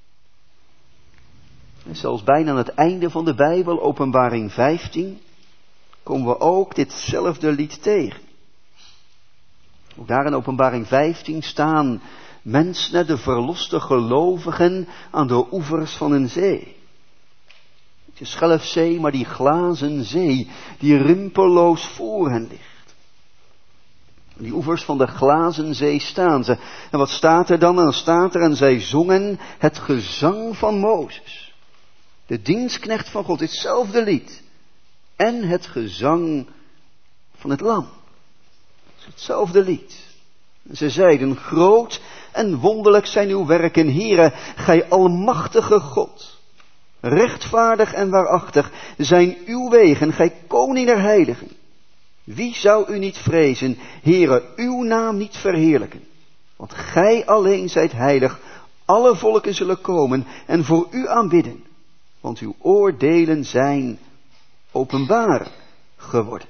En zelfs bijna aan het einde van de Bijbel, Openbaring 15, komen we ook ditzelfde lied tegen. Ook daar in Openbaring 15 staan mensen, de verloste gelovigen, aan de oevers van een zee. De Schelfzee, maar die glazen zee, die rimpelloos voor hen ligt. Aan die oevers van de glazen zee staan ze. En wat staat er dan? En dan staat er, en zij zongen het gezang van Mozes. De dienstknecht van God, hetzelfde lied. En het gezang van het lam. Hetzelfde lied. En ze zeiden, groot en wonderlijk zijn uw werken, Heere, gij almachtige God. Rechtvaardig en waarachtig zijn uw wegen, gij koning der heiligen. Wie zou u niet vrezen, Heere, uw naam niet verheerlijken? Want gij alleen zijt heilig, alle volken zullen komen en voor u aanbidden. Want uw oordelen zijn openbaar geworden.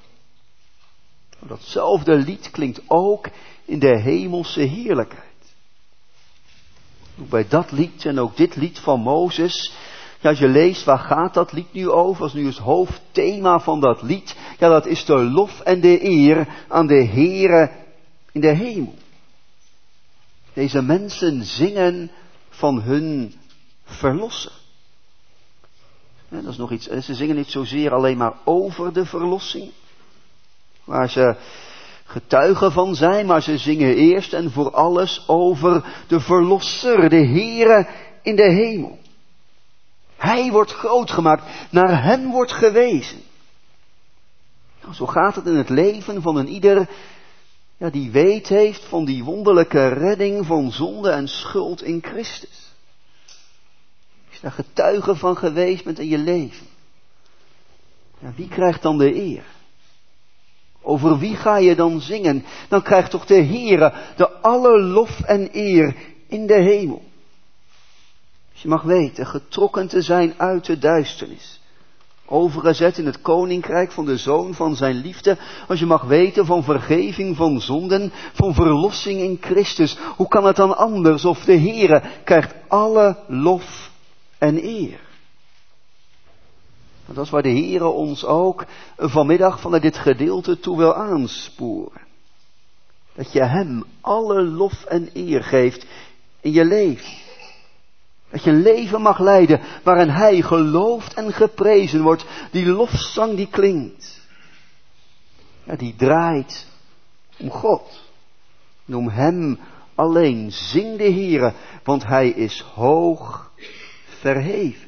Datzelfde lied klinkt ook in de hemelse heerlijkheid. Ook bij dat lied en ook dit lied van Mozes. Als je leest, waar gaat dat lied nu over? Als nu het hoofdthema van dat lied. Dat is de lof en de eer aan de Heere in de hemel. Deze mensen zingen van hun verlosser. Dat is nog iets, ze zingen niet zozeer alleen maar over de verlossing. Waar ze getuigen van zijn, maar ze zingen eerst en voor alles over de verlosser, de Heere in de hemel. Hij wordt groot gemaakt, naar hem wordt gewezen. Nou, zo gaat het in het leven van een ieder die weet heeft van die wonderlijke redding van zonde en schuld in Christus. Als je daar getuige van geweest bent in je leven. Wie krijgt dan de eer? Over wie ga je dan zingen? Dan krijgt toch de Heere de alle lof en eer in de hemel. Als je mag weten, getrokken te zijn uit de duisternis. Overgezet in het koninkrijk van de Zoon van zijn liefde. Als je mag weten van vergeving van zonden, van verlossing in Christus. Hoe kan het dan anders of de Heere krijgt alle lof en eer? Dat is waar de Heere ons ook vanmiddag vanuit dit gedeelte toe wil aansporen. Dat je hem alle lof en eer geeft in je leven. Dat je een leven mag leiden waarin hij geloofd en geprezen wordt. Die lofzang die klinkt. Die draait om God. En om hem alleen. Zing de Heere, want hij is hoog verheven.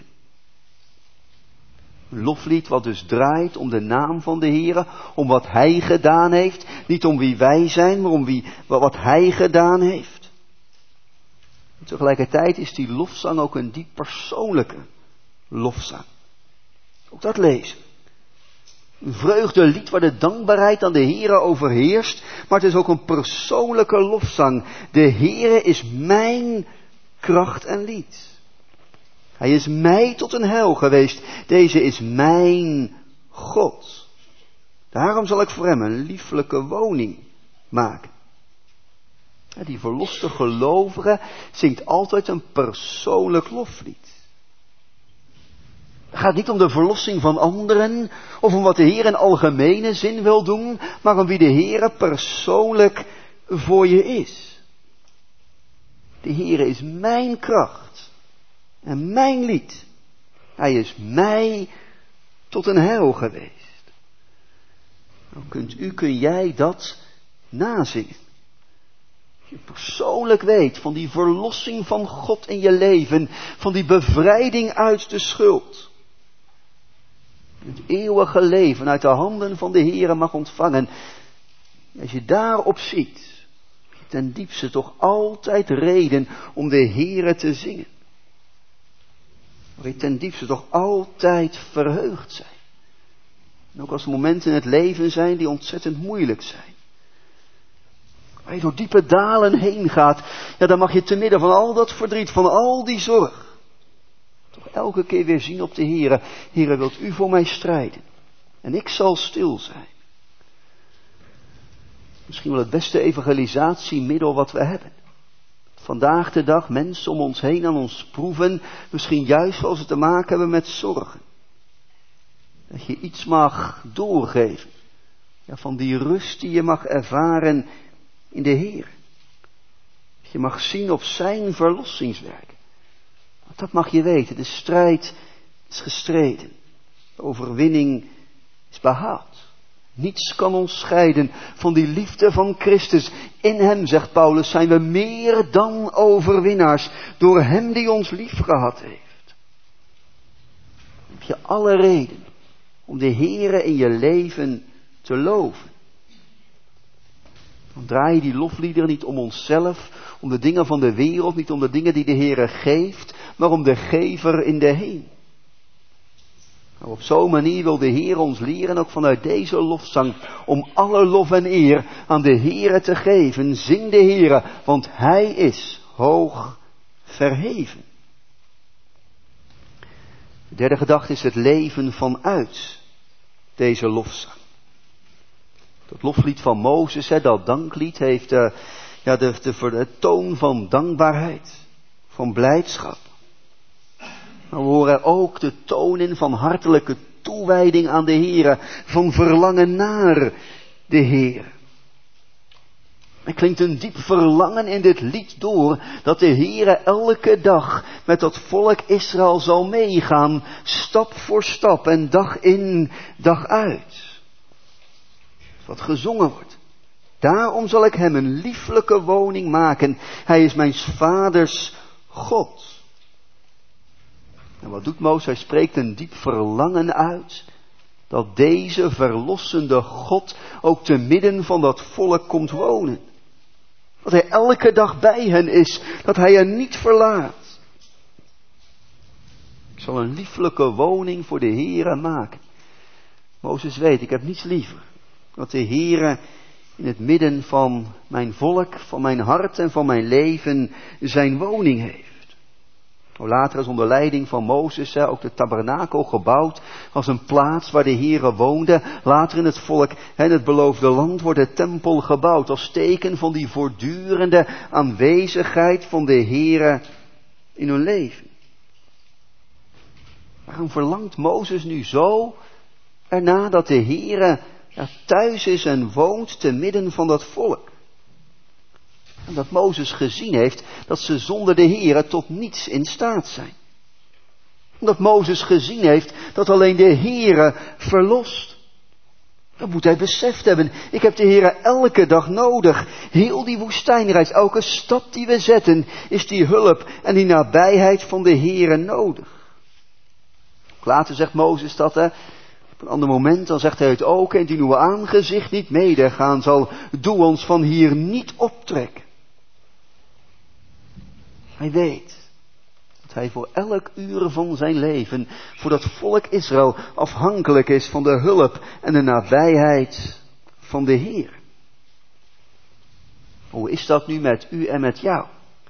Een loflied wat dus draait om de naam van de Heere, om wat hij gedaan heeft. Niet om wie wij zijn, maar om wat hij gedaan heeft. En tegelijkertijd is die lofzang ook een diep persoonlijke lofzang. Ook dat lezen. Een vreugdelied waar de dankbaarheid aan de Heere overheerst, maar het is ook een persoonlijke lofzang. De Heere is mijn kracht en lied. Hij is mij tot een heil geweest. Deze is mijn God. Daarom zal ik voor hem een lieflijke woning maken. Die verloste gelovige zingt altijd een persoonlijk loflied. Het gaat niet om de verlossing van anderen, of om wat de Heer in algemene zin wil doen, maar om wie de Heer persoonlijk voor je is. De Heer is mijn kracht en mijn lied. Hij is mij tot een heil geweest. Dan kun jij dat nazingen. Als je persoonlijk weet van die verlossing van God in je leven, van die bevrijding uit de schuld. Het eeuwige leven uit de handen van de Heere mag ontvangen. Als je daarop ziet, heb je ten diepste toch altijd reden om de Heere te zingen. Waar je ten diepste toch altijd verheugd zijn. En ook als er momenten in het leven zijn die ontzettend moeilijk zijn. Waar je door diepe dalen heen gaat, ja, dan mag je te midden van al dat verdriet, van al die zorg, toch elke keer weer zien op de Heere. Heere, wilt u voor mij strijden? En ik zal stil zijn. Misschien wel het beste evangelisatiemiddel wat we hebben. Vandaag de dag mensen om ons heen aan ons proeven, misschien juist als ze te maken hebben met zorgen. Dat je iets mag doorgeven. Ja, van die rust die je mag ervaren in de Heer. Dat je mag zien op zijn verlossingswerk. Want dat mag je weten. De strijd is gestreden. De overwinning is behaald. Niets kan ons scheiden van die liefde van Christus. In hem, zegt Paulus, zijn we meer dan overwinnaars. Door hem die ons lief gehad heeft. Dan heb je alle reden om de Heere in je leven te loven. Dan draai je die lofliederen niet om onszelf, om de dingen van de wereld, niet om de dingen die de Heere geeft, maar om de gever in de hemel. Nou, op zo'n manier wil de Heer ons leren, ook vanuit deze lofzang, om alle lof en eer aan de Heere te geven. Zing de Heere, want Hij is hoog verheven. De derde gedachte is het leven vanuit deze lofzang. Dat loflied van Mozes, dat danklied, heeft de toon van dankbaarheid, van blijdschap. Maar we horen ook de toon in van hartelijke toewijding aan de Heere, van verlangen naar de Heere. Er klinkt een diep verlangen in dit lied door, dat de Heere elke dag met dat volk Israël zal meegaan, stap voor stap en dag in, dag uit. Wat gezongen wordt. Daarom zal ik hem een lieflijke woning maken. Hij is mijn vaders God. En wat doet Mozes? Hij spreekt een diep verlangen uit. Dat deze verlossende God ook te midden van dat volk komt wonen. Dat hij elke dag bij hen is. Dat hij hen niet verlaat. Ik zal een lieflijke woning voor de Heere maken. Mozes weet, ik heb niets liever. Dat de Heere in het midden van mijn volk, van mijn hart en van mijn leven zijn woning heeft. Later is onder leiding van Mozes ook de tabernakel gebouwd als een plaats waar de Heere woonde. Later in het volk en het beloofde land wordt de tempel gebouwd als teken van die voortdurende aanwezigheid van de Heere in hun leven. Waarom verlangt Mozes nu zo erna dat de Heere thuis is en woont te midden van dat volk? En dat Mozes gezien heeft dat ze zonder de Heere tot niets in staat zijn. Omdat Mozes gezien heeft dat alleen de Heere verlost. Dan moet hij beseft hebben, ik heb de Heere elke dag nodig. Heel die woestijnreis, elke stap die we zetten, is die hulp en die nabijheid van de Heere nodig. Later zegt Mozes dat, op een ander moment, dan zegt hij het ook, en die uw aangezicht niet medegaan zal, doe ons van hier niet optrekken. Hij weet dat hij voor elk uur van zijn leven, voor dat volk Israël, afhankelijk is van de hulp en de nabijheid van de Heer. Hoe is dat nu met u en met jou?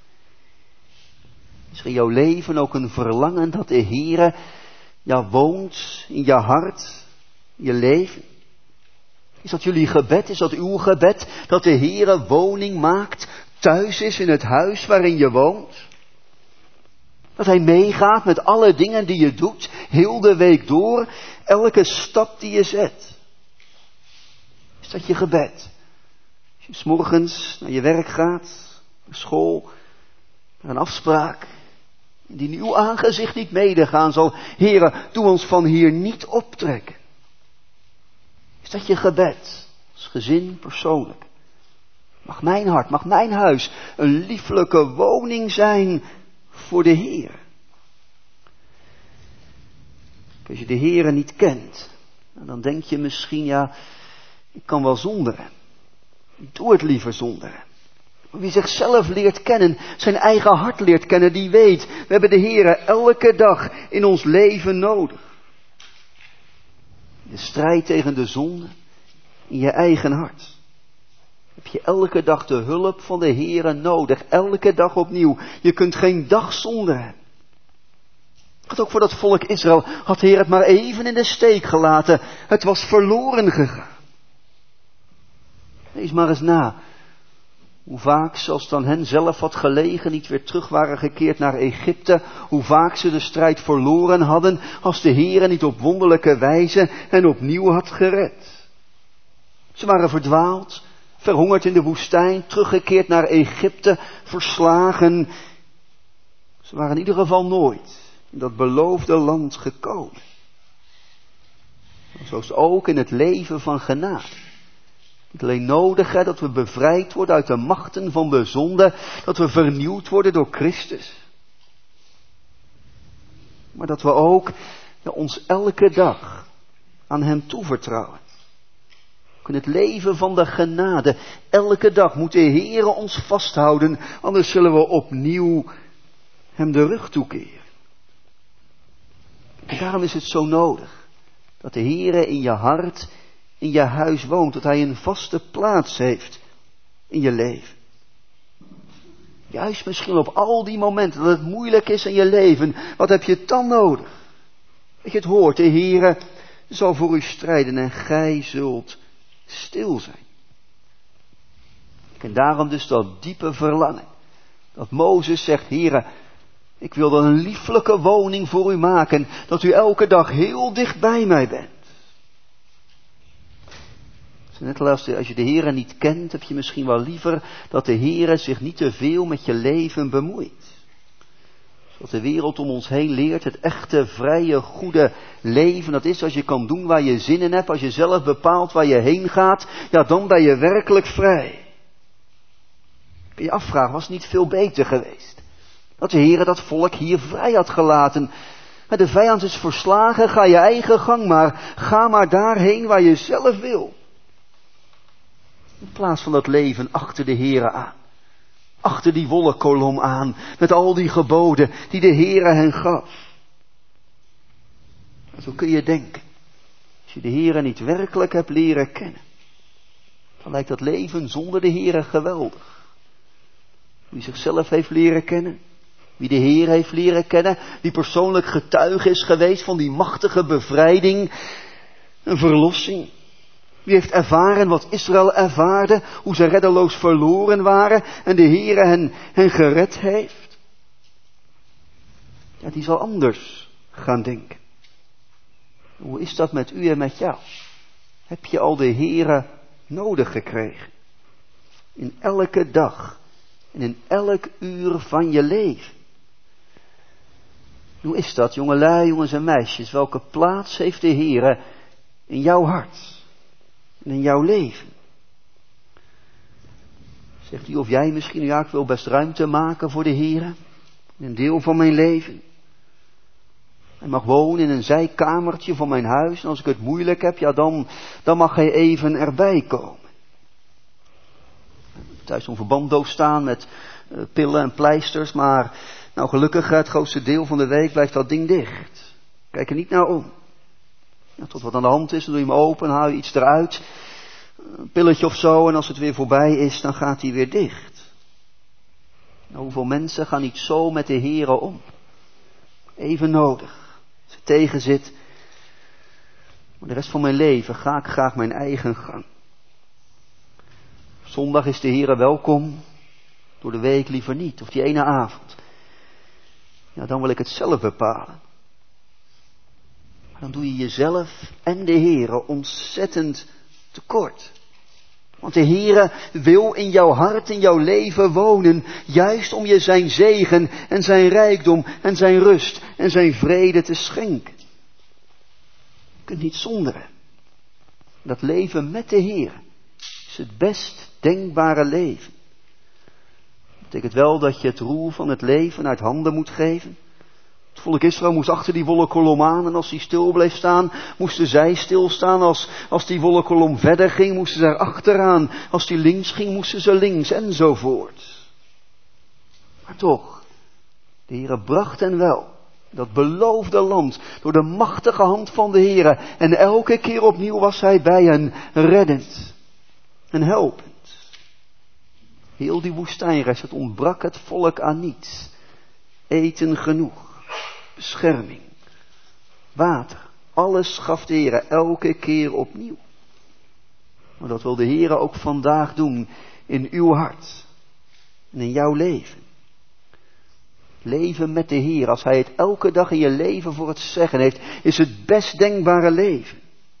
Is er in jouw leven ook een verlangen dat de Heer woont in je hart, in je leven? Is dat jullie gebed? Is dat uw gebed? Dat de Heere woning maakt, thuis is in het huis waarin je woont? Dat hij meegaat met alle dingen die je doet, heel de week door, elke stap die je zet? Is dat je gebed? Als je 's morgens naar je werk gaat, naar school, naar een afspraak, die in uw aangezicht niet medegaan zal, Heere, doe ons van hier niet optrekken. Is dat je gebed? Als gezin, persoonlijk. Mag mijn hart, mag mijn huis een lieflijke woning zijn voor de Heer. Als je de Heere niet kent, dan denk je misschien, ik kan wel zonder hem. Doe het liever zonderen. Wie zichzelf leert kennen, zijn eigen hart leert kennen, die weet, we hebben de Heere elke dag in ons leven nodig. De strijd tegen de zonde in je eigen hart. Heb je elke dag de hulp van de Heere nodig, elke dag opnieuw. Je kunt geen dag zonder hem. Het ook voor dat volk Israël had de Heer het maar even in de steek gelaten. Het was verloren gegaan. Lees maar eens na. Hoe vaak, zoals dan hen zelf had gelegen, niet weer terug waren gekeerd naar Egypte. Hoe vaak ze de strijd verloren hadden, als de Heere niet op wonderlijke wijze hen opnieuw had gered. Ze waren verdwaald, verhongerd in de woestijn, teruggekeerd naar Egypte, verslagen. Ze waren in ieder geval nooit in dat beloofde land gekomen. Zo is het ook in het leven van genade. Niet alleen nodig dat we bevrijd worden uit de machten van de zonde, dat we vernieuwd worden door Christus. Maar dat we ook ons elke dag aan hem toevertrouwen. Ook in het leven van de genade, elke dag moet de Heere ons vasthouden, anders zullen we opnieuw hem de rug toekeren. En daarom is het zo nodig dat de Heere in je hart, in je huis woont, dat hij een vaste plaats heeft in je leven. Juist misschien op al die momenten dat het moeilijk is in je leven, wat heb je dan nodig? Dat je het hoort, de Heere zal voor u strijden en gij zult stil zijn. En daarom dus dat diepe verlangen, dat Mozes zegt, Heere, ik wil dan een lieflijke woning voor u maken, dat u elke dag heel dicht bij mij bent. Net als je de Heere niet kent, heb je misschien wel liever dat de Heere zich niet te veel met je leven bemoeit. Zoals de wereld om ons heen leert, het echte, vrije, goede leven, dat is als je kan doen waar je zin in hebt, als je zelf bepaalt waar je heen gaat, ja dan ben je werkelijk vrij. Kun je afvragen, was het niet veel beter geweest? Dat de Heere dat volk hier vrij had gelaten. De vijand is verslagen, ga je eigen gang maar, ga maar daarheen waar je zelf wil. In plaats van dat leven achter de Heere aan. Achter die wolkenkolom aan. Met al die geboden die de Heere hen gaf. En zo kun je denken. Als je de Heere niet werkelijk hebt leren kennen. Dan lijkt dat leven zonder de Heere geweldig. Wie zichzelf heeft leren kennen. Wie de Heer heeft leren kennen. Die persoonlijk getuige is geweest van die machtige bevrijding. Een verlossing. Wie heeft ervaren wat Israël ervaarde, hoe ze reddeloos verloren waren en de Heere hen gered heeft? Ja, die zal anders gaan denken. Hoe is dat met u en met jou? Heb je al de Heere nodig gekregen? In elke dag en in elk uur van je leven. Hoe is dat, jongelui, jongens en meisjes? Welke plaats heeft de Heere in jouw hart? En in jouw leven. Zegt u of jij misschien, ja, ik wil best ruimte maken voor de Heere. In een deel van mijn leven. Hij mag wonen in een zijkamertje van mijn huis. En als ik het moeilijk heb, ja dan mag hij even erbij komen. Thuis zo'n verbanddoos staan met pillen en pleisters. Maar nou gelukkig het grootste deel van de week blijft dat ding dicht. Kijk er niet naar om. Ja, tot wat aan de hand is, dan doe je hem open, haal je iets eruit. Een pilletje of zo, en als het weer voorbij is, dan gaat hij weer dicht. Nou, hoeveel mensen gaan niet zo met de Heere om? Even nodig. Als het tegen zit. Maar de rest van mijn leven ga ik graag mijn eigen gang. Zondag is de Heere welkom. Door de week liever niet. Of die ene avond. Ja, dan wil ik het zelf bepalen. Maar dan doe je jezelf en de Heere ontzettend tekort. Want de Heere wil in jouw hart, in jouw leven wonen, juist om je zijn zegen en zijn rijkdom en zijn rust en zijn vrede te schenken. Je kunt niet zonderen. Dat leven met de Heere is het best denkbare leven. Dat betekent wel dat je het roer van het leven uit handen moet geven. Het volk Israël moest achter die wolkenkolom aan en als die stil bleef staan, moesten zij stilstaan. Als die wolkenkolom verder ging, moesten ze er achteraan. Als die links ging, moesten ze links enzovoort. Maar toch, de Heere bracht hen wel. Dat beloofde land door de machtige hand van de Heere. En elke keer opnieuw was hij bij hen reddend en helpend. Heel die woestijnreis, het ontbrak het volk aan niets. Eten genoeg, bescherming, water, alles gaf de Heere elke keer opnieuw. Maar dat wil de Heere ook vandaag doen in uw hart en in jouw leven. Leven met de Heer, als Hij het elke dag in je leven voor het zeggen heeft, is het best denkbare leven.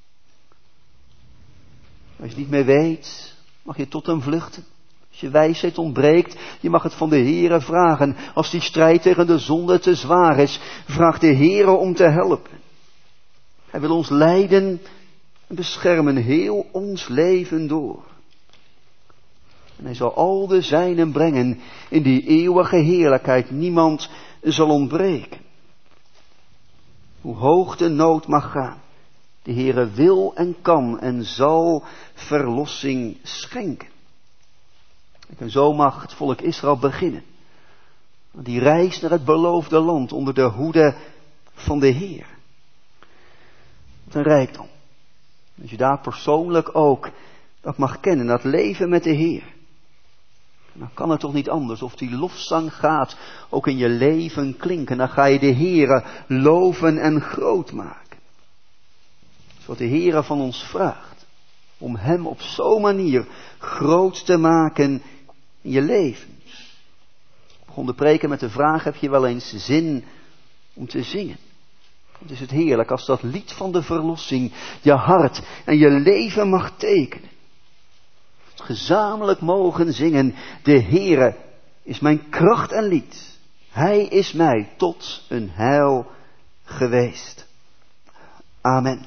Als je het niet meer weet, mag je tot hem vluchten. Als je wijsheid ontbreekt, je mag het van de Heere vragen. Als die strijd tegen de zonde te zwaar is, vraag de Heere om te helpen. Hij wil ons leiden en beschermen heel ons leven door. En hij zal al de zijnen brengen in die eeuwige heerlijkheid. Niemand zal ontbreken. Hoe hoog de nood mag gaan. De Heere wil en kan en zal verlossing schenken. En zo mag het volk Israël beginnen. Die reis naar het beloofde land onder de hoede van de Heer. Wat een rijkdom. Als je daar persoonlijk ook dat mag kennen, dat leven met de Heer. Dan kan het toch niet anders of die lofzang gaat ook in je leven klinken. Dan ga je de Heere loven en groot maken. Dat is wat de Heere van ons vraagt. Om hem op zo'n manier groot te maken in je leven. Ik begon de preken met de vraag, heb je wel eens zin om te zingen? Het is het heerlijk als dat lied van de verlossing je hart en je leven mag tekenen. Gezamenlijk mogen zingen, de Heere is mijn kracht en lied. Hij is mij tot een heil geweest. Amen.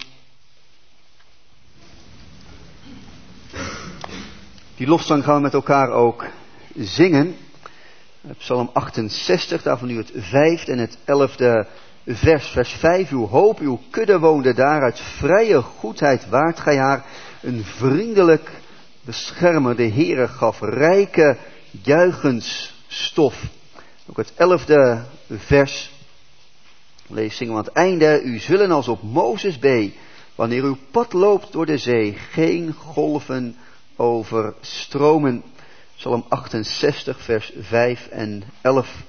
Die lofzang gaan we met elkaar ook zingen. Psalm 68, daarvan nu het 5e en het 11e vers. Vers 5, uw hoop, uw kudde woonde daar, uit vrije goedheid waart gij haar, een vriendelijk beschermer. De Heere gaf rijke juichensstof. Ook het 11e vers. Zingen we aan het einde. U zullen als op Mozes B, wanneer uw pad loopt door de zee, geen golven overstromen. Psalm 68 vers 5 en 11.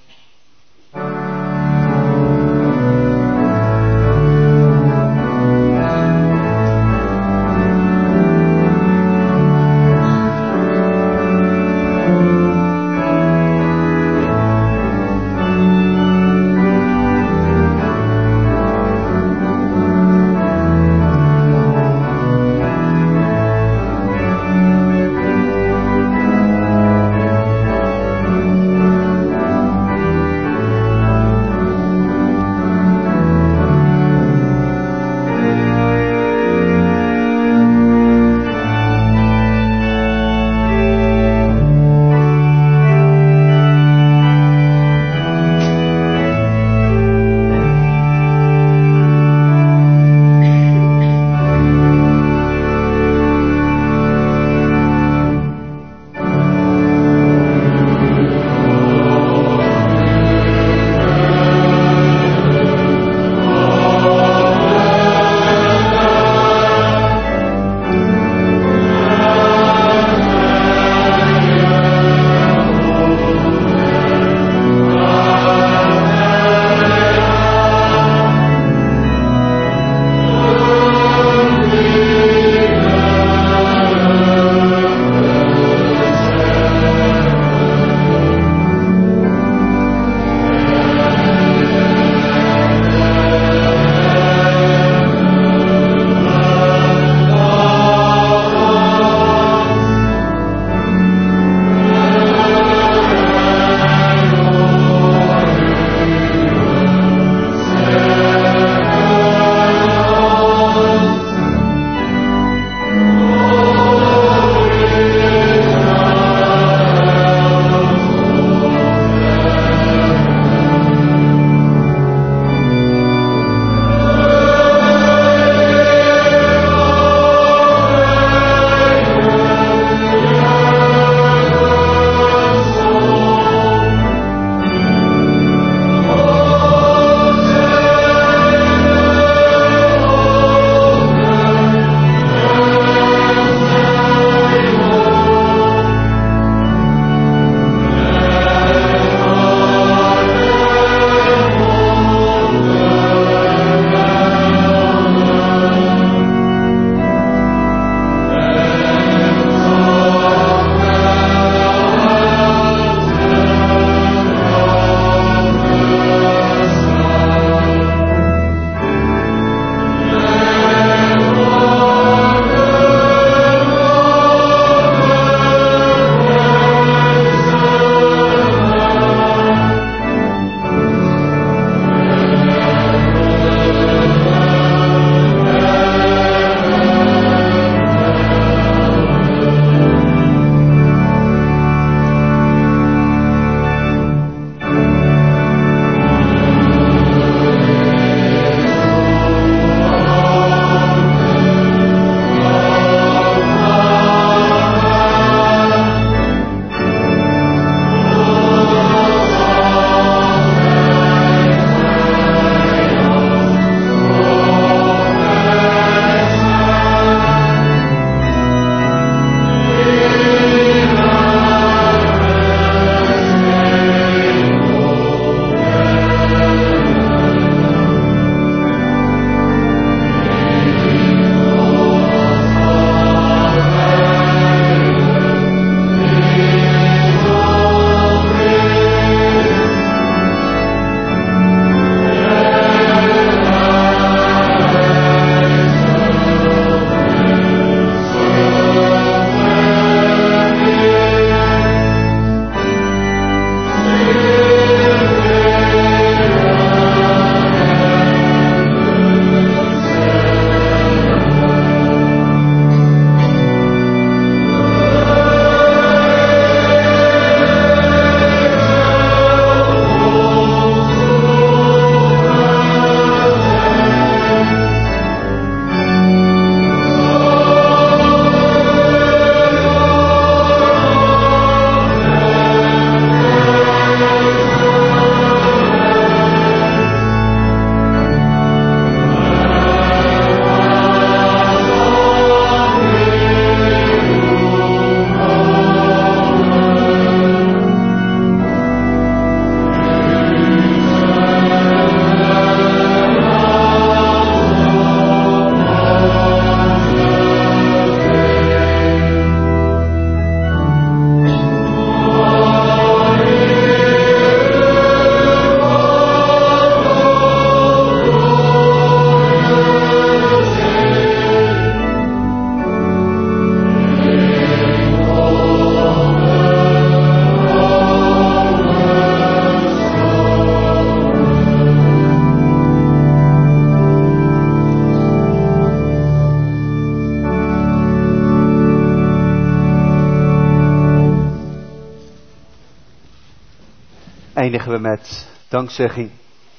Eindigen we met dankzegging.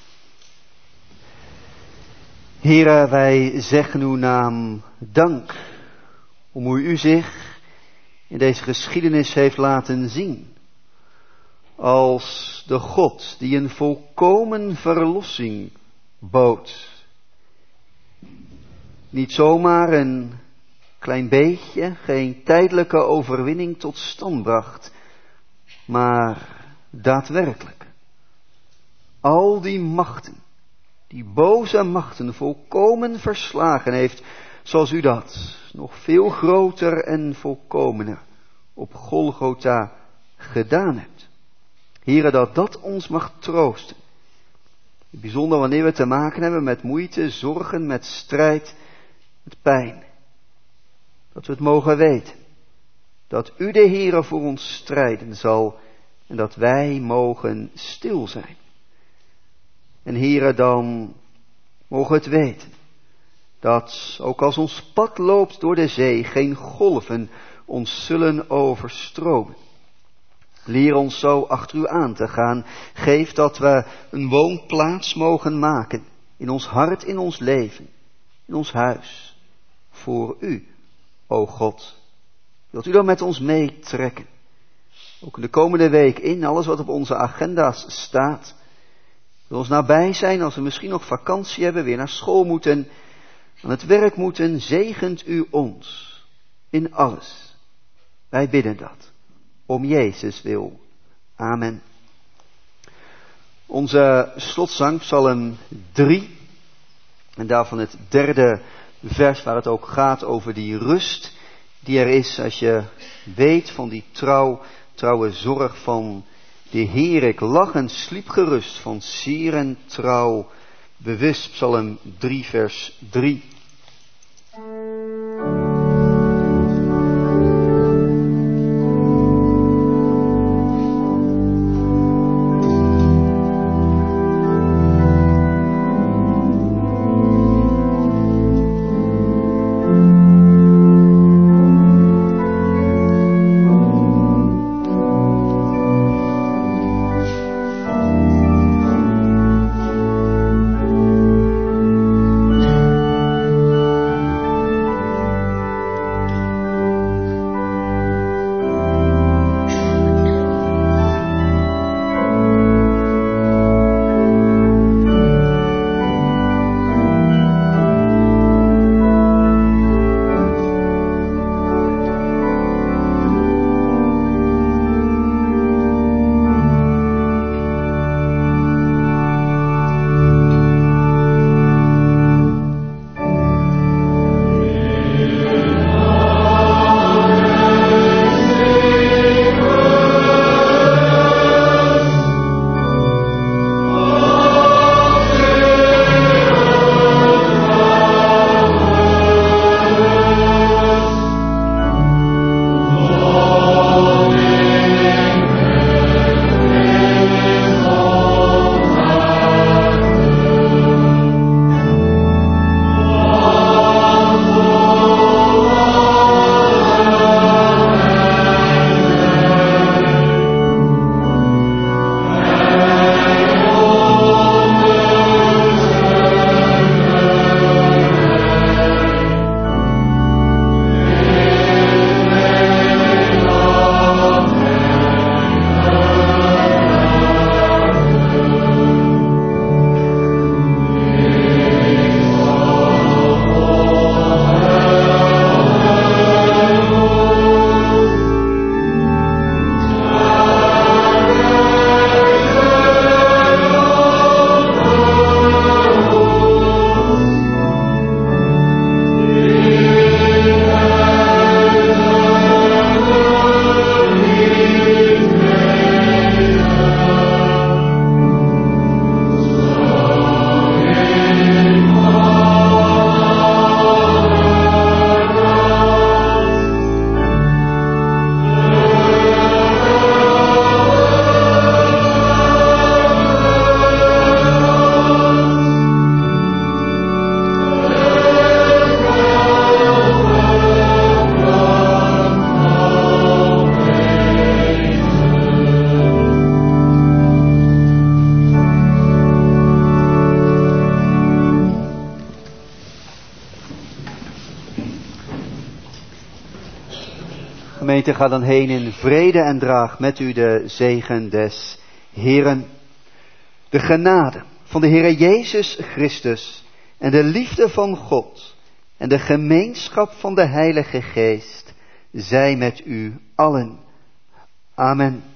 Heere, wij zeggen uw naam dank om hoe u zich in deze geschiedenis heeft laten zien. Als de God die een volkomen verlossing bood. Niet zomaar een klein beetje, geen tijdelijke overwinning tot stand bracht, maar daadwerkelijk al die machten, die boze machten volkomen verslagen heeft, zoals u dat nog veel groter en volkomener op Golgotha gedaan hebt. Heere, dat ons mag troosten. Bijzonder wanneer we te maken hebben met moeite, zorgen, met strijd, met pijn. Dat we het mogen weten. Dat u de Heere voor ons strijden zal en dat wij mogen stil zijn. En Heere, dan mogen we het weten. Dat ook als ons pad loopt door de zee, geen golven ons zullen overstromen. Leer ons zo achter u aan te gaan. Geef dat we een woonplaats mogen maken. In ons hart, in ons leven. In ons huis. Voor u, o God. Wilt u dan met ons meetrekken? Ook in de komende week in alles wat op onze agenda's staat. Wil ons nabij zijn als we misschien nog vakantie hebben, weer naar school moeten, aan het werk moeten. Zegent u ons in alles. Wij bidden dat. Om Jezus wil. Amen. Onze slotzang, Psalm 3. En daarvan het derde vers waar het ook gaat over die rust die er is als je weet van die trouwe zorg van de Heer. Ik lag en sliep gerust van sieren trouw bewust. Psalm 3 vers 3. gemeente, ga dan heen in vrede en draag met u de zegen des Heeren. De genade van de Heere Jezus Christus en de liefde van God en de gemeenschap van de Heilige Geest zij met u allen. Amen.